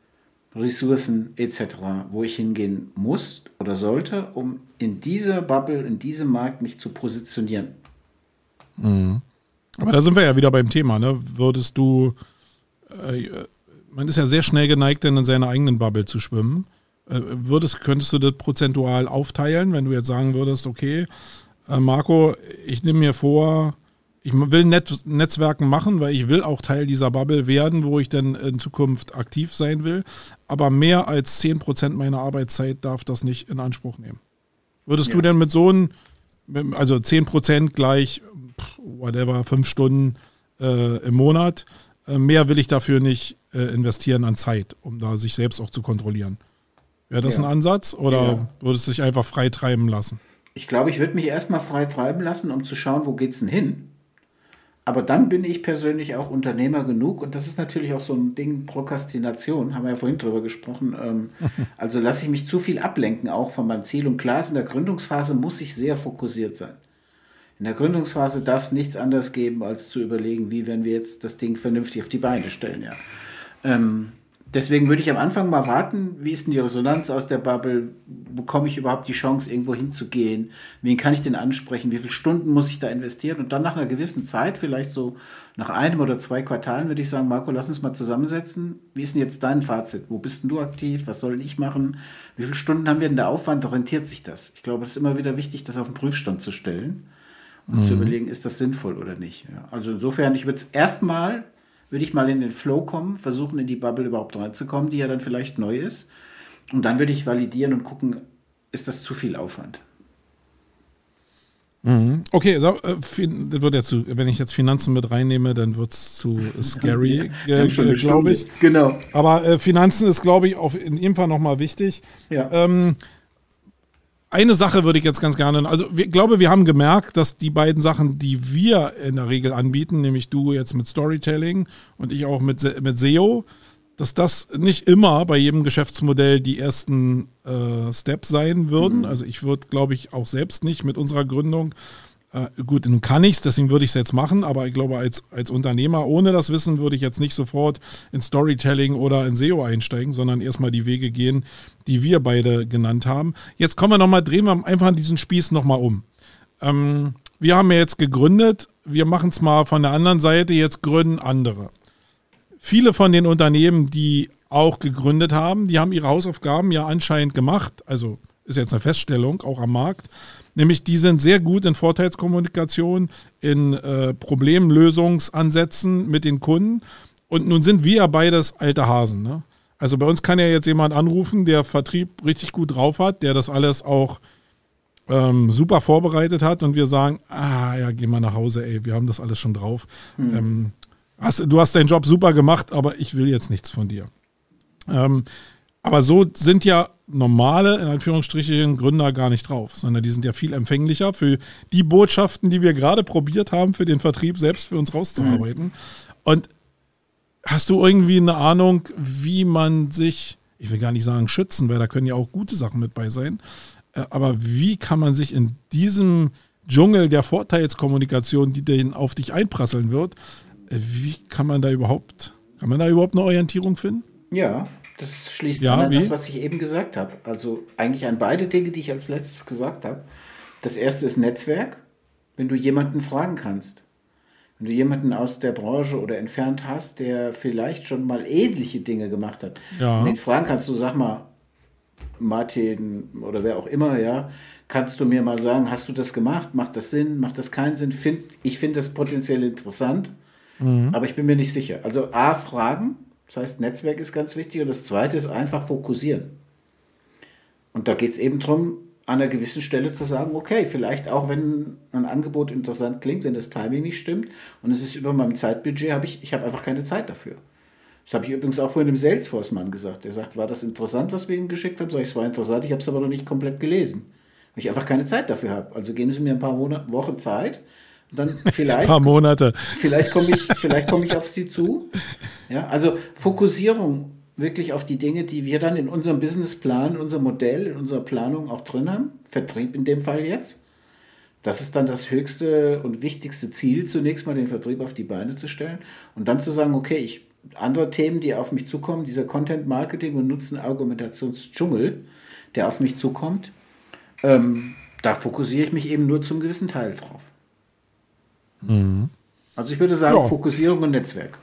Ressourcen et cetera, wo ich hingehen muss oder sollte, um in dieser Bubble, in diesem Markt mich zu positionieren. Mhm. Aber da sind wir ja wieder beim Thema, ne? Würdest du, äh, man ist ja sehr schnell geneigt, dann in seiner eigenen Bubble zu schwimmen. Äh, würdest, könntest du das prozentual aufteilen, wenn du jetzt sagen würdest, okay, äh, Marco, ich nehme mir vor, ich will Net- Netzwerken machen, weil ich will auch Teil dieser Bubble werden, wo ich dann in Zukunft aktiv sein will. Aber mehr als zehn Prozent meiner Arbeitszeit darf das nicht in Anspruch nehmen. Würdest ja. du denn mit so einem, also zehn Prozent gleich, whatever, fünf Stunden äh, im Monat, äh, mehr will ich dafür nicht äh, investieren an Zeit, um da sich selbst auch zu kontrollieren. Wäre das ja. ein Ansatz oder ja. würdest du dich einfach frei treiben lassen? Ich glaube, ich würde mich erstmal frei treiben lassen, um zu schauen, wo geht's denn hin? Aber dann bin ich persönlich auch Unternehmer genug und das ist natürlich auch so ein Ding, Prokrastination, haben wir ja vorhin drüber gesprochen. Ähm, also lasse ich mich zu viel ablenken auch von meinem Ziel und klar ist, in der Gründungsphase muss ich sehr fokussiert sein. In der Gründungsphase darf es nichts anderes geben, als zu überlegen, wie werden wir jetzt das Ding vernünftig auf die Beine stellen. Ja. Ähm, deswegen würde ich am Anfang mal warten, wie ist denn die Resonanz aus der Bubble, bekomme ich überhaupt die Chance, irgendwo hinzugehen, wen kann ich denn ansprechen, wie viele Stunden muss ich da investieren und dann nach einer gewissen Zeit, vielleicht so nach einem oder zwei Quartalen, würde ich sagen, Marco, lass uns mal zusammensetzen, wie ist denn jetzt dein Fazit, wo bist denn du aktiv, was soll ich machen, wie viele Stunden haben wir denn da Aufwand, rentiert sich das? Ich glaube, es ist immer wieder wichtig, das auf den Prüfstand zu stellen und mhm. zu überlegen, ist das sinnvoll oder nicht. Ja, also insofern, ich würde es erstmal würde ich mal in den Flow kommen, versuchen in die Bubble überhaupt reinzukommen, die ja dann vielleicht neu ist. Und dann würde ich validieren und gucken, ist das zu viel Aufwand? Mhm. Okay, so, äh, das wird jetzt, wenn ich jetzt Finanzen mit reinnehme, dann wird es zu scary, ja, äh, glaube ich. Genau. Aber äh, Finanzen ist, glaube ich, auf in jedem Fall nochmal wichtig. Ja. Ähm, Eine Sache würde ich ich jetzt ganz gerne, also ich glaube, wir haben gemerkt, dass die beiden Sachen, die wir in der Regel anbieten, nämlich du jetzt mit Storytelling und ich auch mit, mit S E O, dass das nicht immer bei jedem Geschäftsmodell die ersten äh, Steps sein würden. Mhm. Also ich würde, glaube ich, auch selbst nicht mit unserer Gründung, äh, gut, nun kann ich es, deswegen würde ich es jetzt machen, aber ich glaube, als, als Unternehmer ohne das Wissen würde ich jetzt nicht sofort in Storytelling oder in S E O einsteigen, sondern erstmal die Wege gehen, die wir beide genannt haben. Jetzt kommen wir nochmal, drehen wir einfach diesen Spieß nochmal um. Ähm, wir haben ja jetzt gegründet, wir machen es mal von der anderen Seite, jetzt gründen andere. Viele von den Unternehmen, die auch gegründet haben, die haben ihre Hausaufgaben ja anscheinend gemacht, also ist jetzt eine Feststellung, auch am Markt, nämlich die sind sehr gut in Vorteilskommunikation, in äh, Problemlösungsansätzen mit den Kunden und nun sind wir ja beides alte Hasen, ne? Also bei uns kann ja jetzt jemand anrufen, der Vertrieb richtig gut drauf hat, der das alles auch ähm, super vorbereitet hat und wir sagen, ah ja, geh mal nach Hause, ey, wir haben das alles schon drauf. Mhm. Ähm, hast, du hast deinen Job super gemacht, aber ich will jetzt nichts von dir. Ähm, aber so sind ja normale, in Anführungsstrichen, Gründer gar nicht drauf, sondern die sind ja viel empfänglicher für die Botschaften, die wir gerade probiert haben, für den Vertrieb selbst für uns rauszuarbeiten. Mhm. Und hast du irgendwie eine Ahnung, wie man sich, ich will gar nicht sagen schützen, weil da können ja auch gute Sachen mit bei sein, aber wie kann man sich in diesem Dschungel der Vorteilskommunikation, die denn auf dich einprasseln wird, wie kann man da überhaupt, kann man da überhaupt eine Orientierung finden? Ja, das schließt ja, an wie? das, was ich eben gesagt habe. Also eigentlich an beide Dinge, die ich als letztes gesagt habe. Das erste ist Netzwerk, wenn du jemanden fragen kannst. Wenn du jemanden aus der Branche oder entfernt hast, der vielleicht schon mal ähnliche Dinge gemacht hat, ja. und den fragen kannst du, sag mal, Martin oder wer auch immer, ja, kannst du mir mal sagen, hast du das gemacht? Macht das Sinn? Macht das keinen Sinn? Find, ich finde das potenziell interessant, mhm. aber ich bin mir nicht sicher. Also A, fragen, das heißt, Netzwerk ist ganz wichtig und das zweite ist einfach fokussieren. Und da geht es eben darum, an einer gewissen Stelle zu sagen, okay, vielleicht auch wenn ein Angebot interessant klingt, wenn das Timing nicht stimmt und es ist über meinem Zeitbudget, habe ich, ich habe einfach keine Zeit dafür. Das habe ich übrigens auch vorhin dem Salesforce-Mann gesagt. Der sagt, war das interessant, was wir ihm geschickt haben? Sag ich, es war interessant, ich habe es aber noch nicht komplett gelesen. Weil ich einfach keine Zeit dafür habe. Also geben Sie mir ein paar Monate, Wochen Zeit und dann vielleicht... ein paar Monate. Vielleicht komme ich, vielleicht komme ich auf Sie zu. Ja, also Fokussierung wirklich auf die Dinge, die wir dann in unserem Businessplan, in unserem Modell, in unserer Planung auch drin haben. Vertrieb in dem Fall jetzt. Das ist dann das höchste und wichtigste Ziel, zunächst mal den Vertrieb auf die Beine zu stellen und dann zu sagen, okay, ich andere Themen, die auf mich zukommen, dieser Content-Marketing- und Nutzen-Argumentationsdschungel, der auf mich zukommt, ähm, da fokussiere ich mich eben nur zum gewissen Teil drauf. Mhm. Also ich würde sagen, ja. Fokussierung und Netzwerk.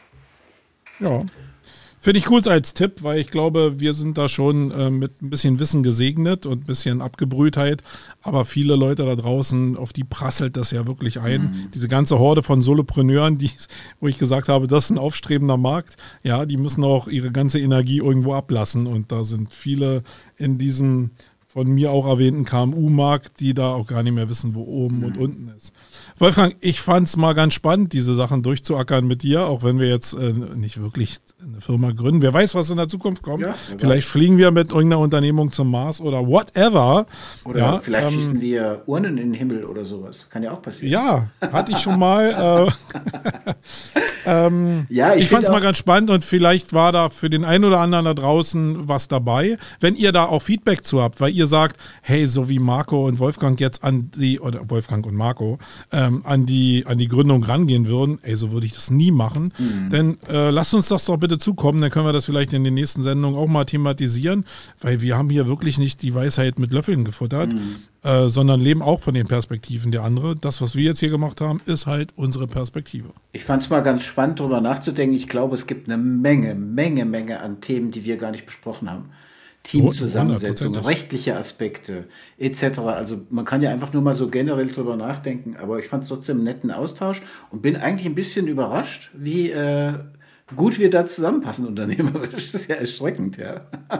Ja. Finde ich cool als Tipp, weil ich glaube, wir sind da schon äh, mit ein bisschen Wissen gesegnet und ein bisschen Abgebrühtheit. Aber viele Leute da draußen, auf die prasselt das ja wirklich ein. Mhm. Diese ganze Horde von Solopreneuren, die, wo ich gesagt habe, das ist ein aufstrebender Markt. Ja, die müssen auch ihre ganze Energie irgendwo ablassen. Und da sind viele in diesem von mir auch erwähnten K M U-Markt, die da auch gar nicht mehr wissen, wo oben mhm. und unten ist. Wolfgang, ich fand es mal ganz spannend, diese Sachen durchzuackern mit dir, auch wenn wir jetzt äh, nicht wirklich eine Firma gründen. Wer weiß, was in der Zukunft kommt. Ja, vielleicht fliegen wir mit irgendeiner Unternehmung zum Mars oder whatever. Oder ja, vielleicht ähm, schießen wir Urnen in den Himmel oder sowas. Kann ja auch passieren. Ja, hatte ich schon mal. Äh, ähm, ja, ich ich fand es mal ganz spannend und vielleicht war da für den einen oder anderen da draußen was dabei. Wenn ihr da auch Feedback zu habt, weil ihr sagt, hey, so wie Marco und Wolfgang jetzt an die, oder Wolfgang und Marco, ähm, an die, an die Gründung rangehen würden, ey, so würde ich das nie machen. Mhm. Denn äh, lasst uns das doch bitte zukommen, dann können wir das vielleicht in den nächsten Sendungen auch mal thematisieren, weil wir haben hier wirklich nicht die Weisheit mit Löffeln gefuttert, mhm. äh, sondern leben auch von den Perspektiven der anderen. Das, was wir jetzt hier gemacht haben, ist halt unsere Perspektive. Ich fand es mal ganz spannend, darüber nachzudenken. Ich glaube, es gibt eine Menge, Menge, Menge an Themen, die wir gar nicht besprochen haben. Teamzusammensetzung, rechtliche Aspekte et cetera. Also man kann ja einfach nur mal so generell drüber nachdenken, aber ich fand es trotzdem einen netten Austausch und bin eigentlich ein bisschen überrascht, wie äh, gut wir da zusammenpassen unternehmerisch. Das ist ja erschreckend, ja.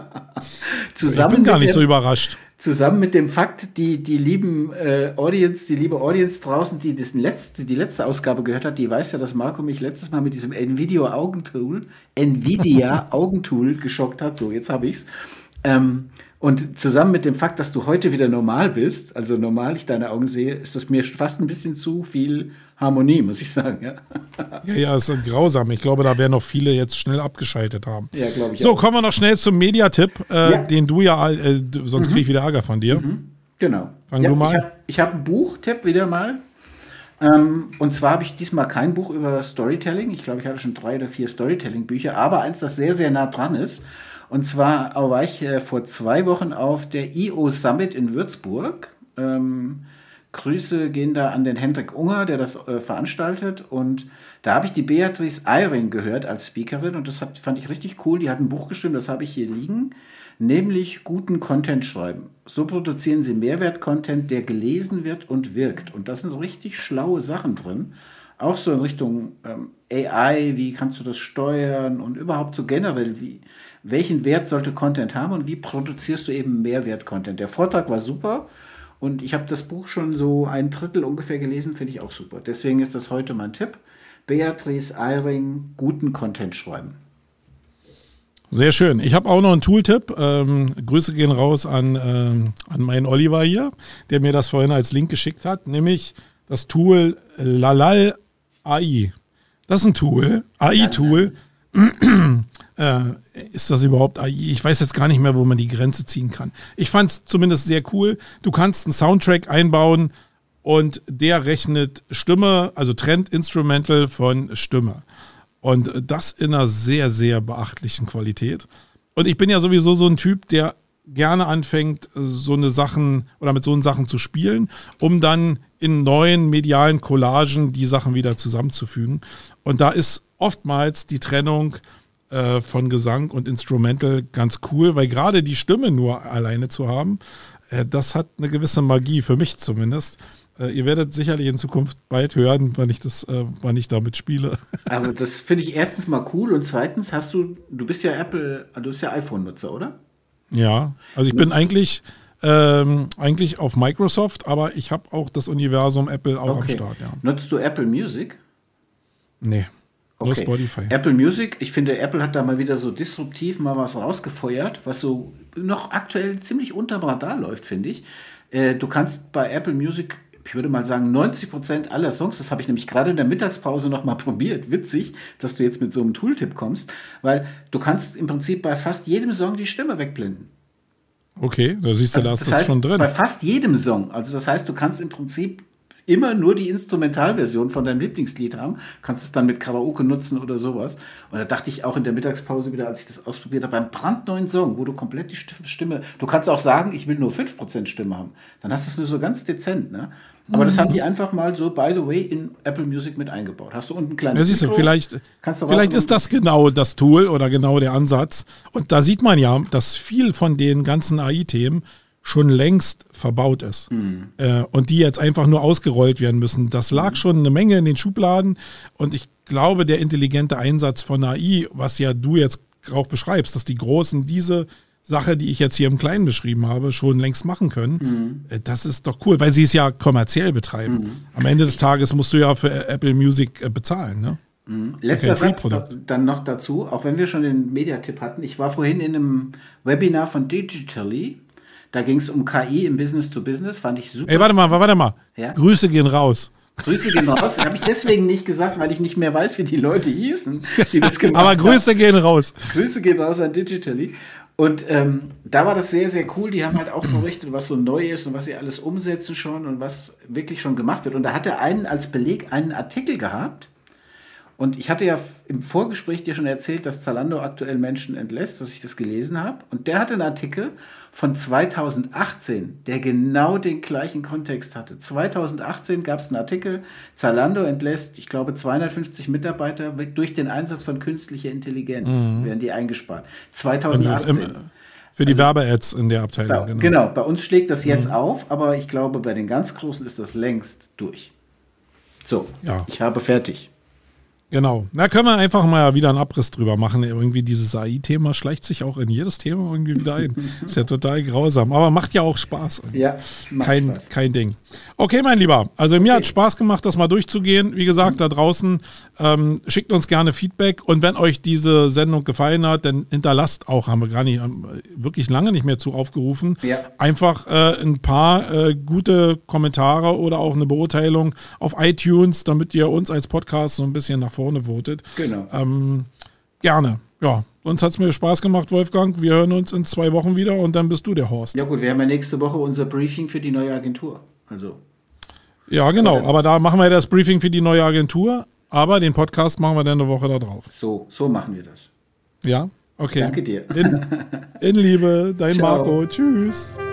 Zusammen ich bin gar nicht dem, so überrascht. Zusammen mit dem Fakt, die, die lieben äh, Audience, die liebe Audience draußen, die das letzte, die letzte Ausgabe gehört hat, die weiß ja, dass Marco mich letztes Mal mit diesem Nvidia Augentool, Nvidia Augentool geschockt hat. So, jetzt habe ich's. Ähm, und zusammen mit dem Fakt, dass du heute wieder normal bist, also normal ich deine Augen sehe, ist das mir fast ein bisschen zu viel Harmonie, muss ich sagen. Ja, ja, ja, es ist grausam. Ich glaube, da werden noch viele jetzt schnell abgeschaltet haben. Ja, glaube ich. So, auch. Kommen wir noch schnell zum Mediatipp, äh, ja. den du ja, äh, sonst mhm. kriege ich wieder Ärger von dir. Mhm. Genau. Fang ja, du mal. Ich habe hab einen Buchtipp wieder mal. Ähm, und zwar habe ich diesmal kein Buch über Storytelling. Ich glaube, ich hatte schon drei oder vier Storytelling-Bücher, aber eins, das sehr, sehr nah dran ist. Und zwar war ich äh, vor zwei Wochen auf der I O Summit in Würzburg. Ähm, Grüße gehen da an den Hendrik Unger, der das äh, veranstaltet. Und da habe ich die Beatrice Eyring gehört als Speakerin. Und das hat, fand ich richtig cool. Die hat ein Buch geschrieben, das habe ich hier liegen. Nämlich guten Content schreiben. So produzieren sie Mehrwert-Content, der gelesen wird und wirkt. Und da sind so richtig schlaue Sachen drin. Auch so in Richtung ähm, A I, wie kannst du das steuern und überhaupt so generell, wie, welchen Wert sollte Content haben und wie produzierst du eben Mehrwert-Content. Der Vortrag war super und ich habe das Buch schon so ein Drittel ungefähr gelesen, finde ich auch super. Deswegen ist das heute mein Tipp. Beatrice Eyring, guten Content schreiben. Sehr schön. Ich habe auch noch einen Tooltip. Ähm, Grüße gehen raus an, ähm, an meinen Oliver hier, der mir das vorhin als Link geschickt hat, nämlich das Tool Lalal A I. Das ist ein Tool, A I-Tool. äh, ist das überhaupt A I? Ich weiß jetzt gar nicht mehr, wo man die Grenze ziehen kann. Ich fand es zumindest sehr cool. Du kannst einen Soundtrack einbauen und der rechnet Stimme, also trennt Instrumental von Stimme. Und das in einer sehr, sehr beachtlichen Qualität. Und ich bin ja sowieso so ein Typ, der gerne anfängt, so eine Sachen oder mit so einen Sachen zu spielen, um dann in neuen medialen Collagen die Sachen wieder zusammenzufügen. Und da ist oftmals die Trennung äh, von Gesang und Instrumental ganz cool, weil gerade die Stimme nur alleine zu haben, äh, das hat eine gewisse Magie, für mich zumindest. Äh, ihr werdet sicherlich in Zukunft bald hören, wann ich, das, äh, wann ich damit spiele. Aber das finde ich erstens mal cool und zweitens hast du, du bist ja Apple, du bist ja iPhone-Nutzer, oder? Ja, also ich bin eigentlich, ähm, eigentlich auf Microsoft, aber ich habe auch das Universum Apple auch okay. am Start. Ja. Nutzt du Apple Music? Nee, nur okay. Spotify. Apple Music, ich finde, Apple hat da mal wieder so disruptiv mal was rausgefeuert, was so noch aktuell ziemlich unterm Radar läuft, finde ich. Äh, du kannst bei Apple Music, ich würde mal sagen, neunzig Prozent aller Songs, das habe ich nämlich gerade in der Mittagspause noch mal probiert. Witzig, dass du jetzt mit so einem Tooltip kommst, weil du kannst im Prinzip bei fast jedem Song die Stimme wegblenden. Okay, da siehst du, also, da ist das das heißt, schon drin. Bei fast jedem Song. Also das heißt, du kannst im Prinzip immer nur die Instrumentalversion von deinem Lieblingslied haben, kannst es dann mit Karaoke nutzen oder sowas. Und da dachte ich auch in der Mittagspause wieder, als ich das ausprobiert habe, beim brandneuen Song, wo du komplett die Stimme, du kannst auch sagen, ich will nur fünf Prozent Stimme haben. Dann hast du es nur so ganz dezent, ne? Aber mhm. das haben die einfach mal so, by the way, in Apple Music mit eingebaut. Hast du unten ein kleines ja, siehst du, Intro, vielleicht, vielleicht ist das genau das Tool oder genau der Ansatz. Und da sieht man ja, dass viel von den ganzen A I-Themen schon längst verbaut ist. Mhm. Äh, und die jetzt einfach nur ausgerollt werden müssen. Das lag mhm. schon eine Menge in den Schubladen. Und ich glaube, der intelligente Einsatz von A I, was ja du jetzt auch beschreibst, dass die Großen diese Sache, die ich jetzt hier im Kleinen beschrieben habe, schon längst machen können. Mhm. Das ist doch cool, weil sie es ja kommerziell betreiben. Mhm. Am Ende des Tages musst du ja für Apple Music bezahlen, ne? Mhm. Letzter Satz da, dann noch dazu, auch wenn wir schon den Mediatipp hatten. Ich war vorhin in einem Webinar von Digitally. Da ging es um K I im Business to Business. Fand ich super. Ey, warte mal, warte mal. Ja? Grüße gehen raus. Grüße gehen raus. Habe ich deswegen nicht gesagt, weil ich nicht mehr weiß, wie die Leute hießen, die das gemacht haben. Aber Grüße haben. gehen raus. Grüße gehen raus an Digitally. Und ähm, da war das sehr, sehr cool. Die haben halt auch berichtet, was so neu ist und was sie alles umsetzen schon und was wirklich schon gemacht wird. Und da hat er einen als Beleg einen Artikel gehabt. Und ich hatte ja im Vorgespräch dir schon erzählt, dass Zalando aktuell Menschen entlässt, dass ich das gelesen habe. Und der hatte einen Artikel von zweitausendachtzehn, der genau den gleichen Kontext hatte. zweitausendachtzehn gab es einen Artikel, Zalando entlässt, ich glaube, zweihundertfünfzig Mitarbeiter durch den Einsatz von künstlicher Intelligenz, mhm. werden die eingespart. zweitausendachtzehn. Im, im, für die also, Werbe-Ads in der Abteilung. Bei, genau. genau, bei uns schlägt das jetzt mhm. auf, aber ich glaube, bei den ganz Großen ist das längst durch. So, ja. Ich habe fertig. Genau. Da können wir einfach mal wieder einen Abriss drüber machen. Irgendwie dieses A I-Thema schleicht sich auch in jedes Thema irgendwie wieder ein. Ist ja total grausam, aber macht ja auch Spaß. Ja, macht kein, Spaß. Kein Ding. Okay, mein Lieber. Also mir okay. hat Spaß gemacht, das mal durchzugehen. Wie gesagt, da draußen ähm, schickt uns gerne Feedback und wenn euch diese Sendung gefallen hat, dann hinterlasst auch, haben wir gar nicht, wirklich lange nicht mehr zu aufgerufen, ja. einfach äh, ein paar äh, gute Kommentare oder auch eine Beurteilung auf iTunes, damit ihr uns als Podcast so ein bisschen nach vorne votet. Genau. Ähm, gerne. Ja, sonst hat es mir Spaß gemacht, Wolfgang. Wir hören uns in zwei Wochen wieder und dann bist du der Horst. Ja gut, wir haben ja nächste Woche unser Briefing für die neue Agentur. Also. Ja, genau. Aber da machen wir das Briefing für die neue Agentur. Aber den Podcast machen wir dann eine Woche da drauf. So, so machen wir das. Ja, okay. Danke dir. In, in Liebe, dein Ciao. Marco. Tschüss.